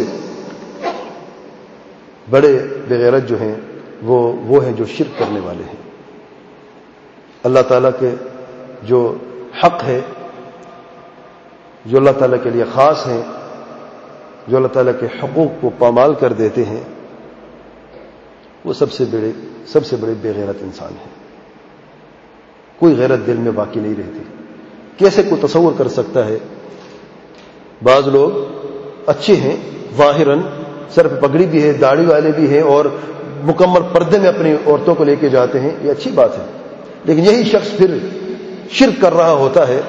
بڑے بے غیرت جو ہیں وہ ہیں جو شرک کرنے والے ہیں۔ اللہ تعالیٰ کے جو حق ہے، جو اللہ تعالیٰ کے لیے خاص ہیں، جو اللہ تعالیٰ کے حقوق کو پامال کر دیتے ہیں، وہ سب سے بڑے بے غیرت انسان ہیں۔ کوئی غیرت دل میں باقی نہیں رہتی۔ کیسے کوئی تصور کر سکتا ہے؟ بعض لوگ اچھے ہیں ظاہراً، سر پہ پگڑی بھی ہے، داڑھی والے بھی ہیں، اور مکمل پردے میں اپنی عورتوں کو لے کے جاتے ہیں، یہ اچھی بات ہے، لیکن یہی شخص پھر شرک کر رہا ہوتا ہے،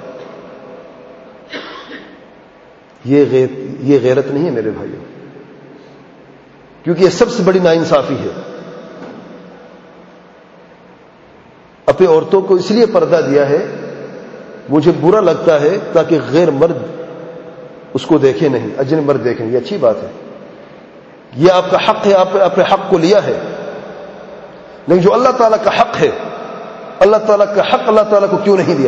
یہ غیرت نہیں ہے میرے بھائیوں، کیونکہ یہ سب سے بڑی ناانصافی ہے۔ اپنی عورتوں کو اس لیے پردہ دیا ہے، مجھے برا لگتا ہے تاکہ غیر مرد اس کو دیکھے نہیں، اجنبی مرد دیکھیں، یہ اچھی بات ہے، یہ آپ کا حق ہے، آپ اپنے حق کو لیا ہے، لیکن جو اللہ تعالیٰ کا حق ہے، اللہ تعالیٰ کا حق اللہ تعالیٰ کو کیوں نہیں دیا؟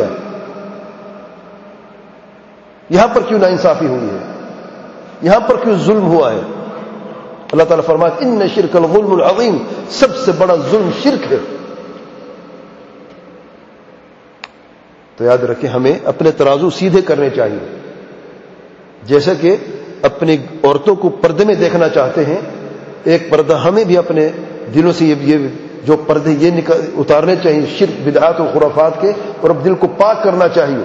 یہاں پر کیوں ناانصافی ہوئی ہے؟ یہاں پر کیوں ظلم ہوا ہے؟ اللہ تعالیٰ فرماتا ہے ان شرک الظلم العظیم، سب سے بڑا ظلم شرک ہے۔ تو یاد رکھیں ہمیں اپنے ترازو سیدھے کرنے چاہیے، جیسا کہ اپنی عورتوں کو پردے میں دیکھنا چاہتے ہیں، ایک پردہ ہمیں بھی اپنے دلوں سے یہ جو پردے یہ اتارنے چاہیے شرک بدعات و خرافات کے، اور اب دل کو پاک کرنا چاہیے،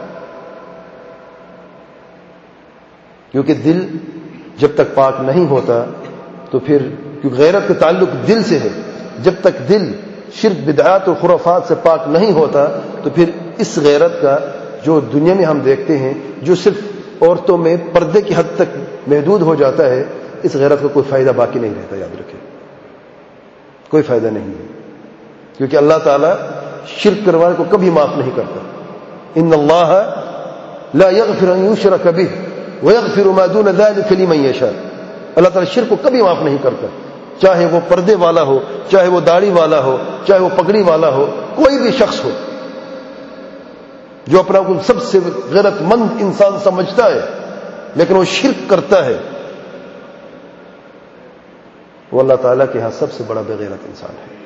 کیونکہ دل جب تک پاک نہیں ہوتا تو پھر، کیونکہ غیرت کا تعلق دل سے ہے، جب تک دل شرک بدعات اور خرافات سے پاک نہیں ہوتا تو پھر اس غیرت کا جو دنیا میں ہم دیکھتے ہیں، جو صرف عورتوں میں پردے کی حد تک محدود ہو جاتا ہے، اس غیرت کا کوئی فائدہ باقی نہیں رہتا، یاد رکھیں کوئی فائدہ نہیں ہے، کیونکہ اللہ تعالیٰ شرک کرنے والے کو کبھی معاف نہیں کرتا۔ ان اللہ لا یغفر ان یشرک بہ ویغفر ما دون ذلک لمن یشاء، اللہ تعالیٰ شرک کو کبھی معاف نہیں کرتا، چاہے وہ پردے والا ہو، چاہے وہ داڑھی والا ہو، چاہے وہ پگڑی والا ہو، کوئی بھی شخص ہو جو اپنا کو سب سے غیرت مند انسان سمجھتا ہے لیکن وہ شرک کرتا ہے، وہ اللہ تعالیٰ کے ہاں سب سے بڑا بے غیرت انسان ہے۔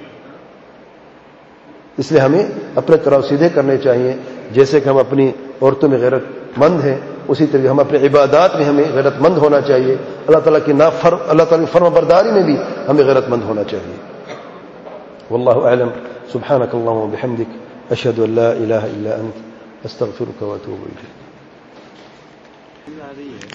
اس لیے ہمیں اپنے طرف سیدھے کرنے چاہیے، جیسے کہ ہم اپنی عورتوں میں غیرت مند ہیں، اسی طرح ہم اپنے عبادات میں ہمیں غیرت مند ہونا چاہیے، اللہ تعالیٰ کی اللہ تعالیٰ کی فرما برداری میں بھی ہمیں غیرت مند ہونا چاہیے۔ واللہ اعلم، سبحانک اللہم وبحمدک، اشہد ان لا الہ الا انت، استغفرک واتوب الیک۔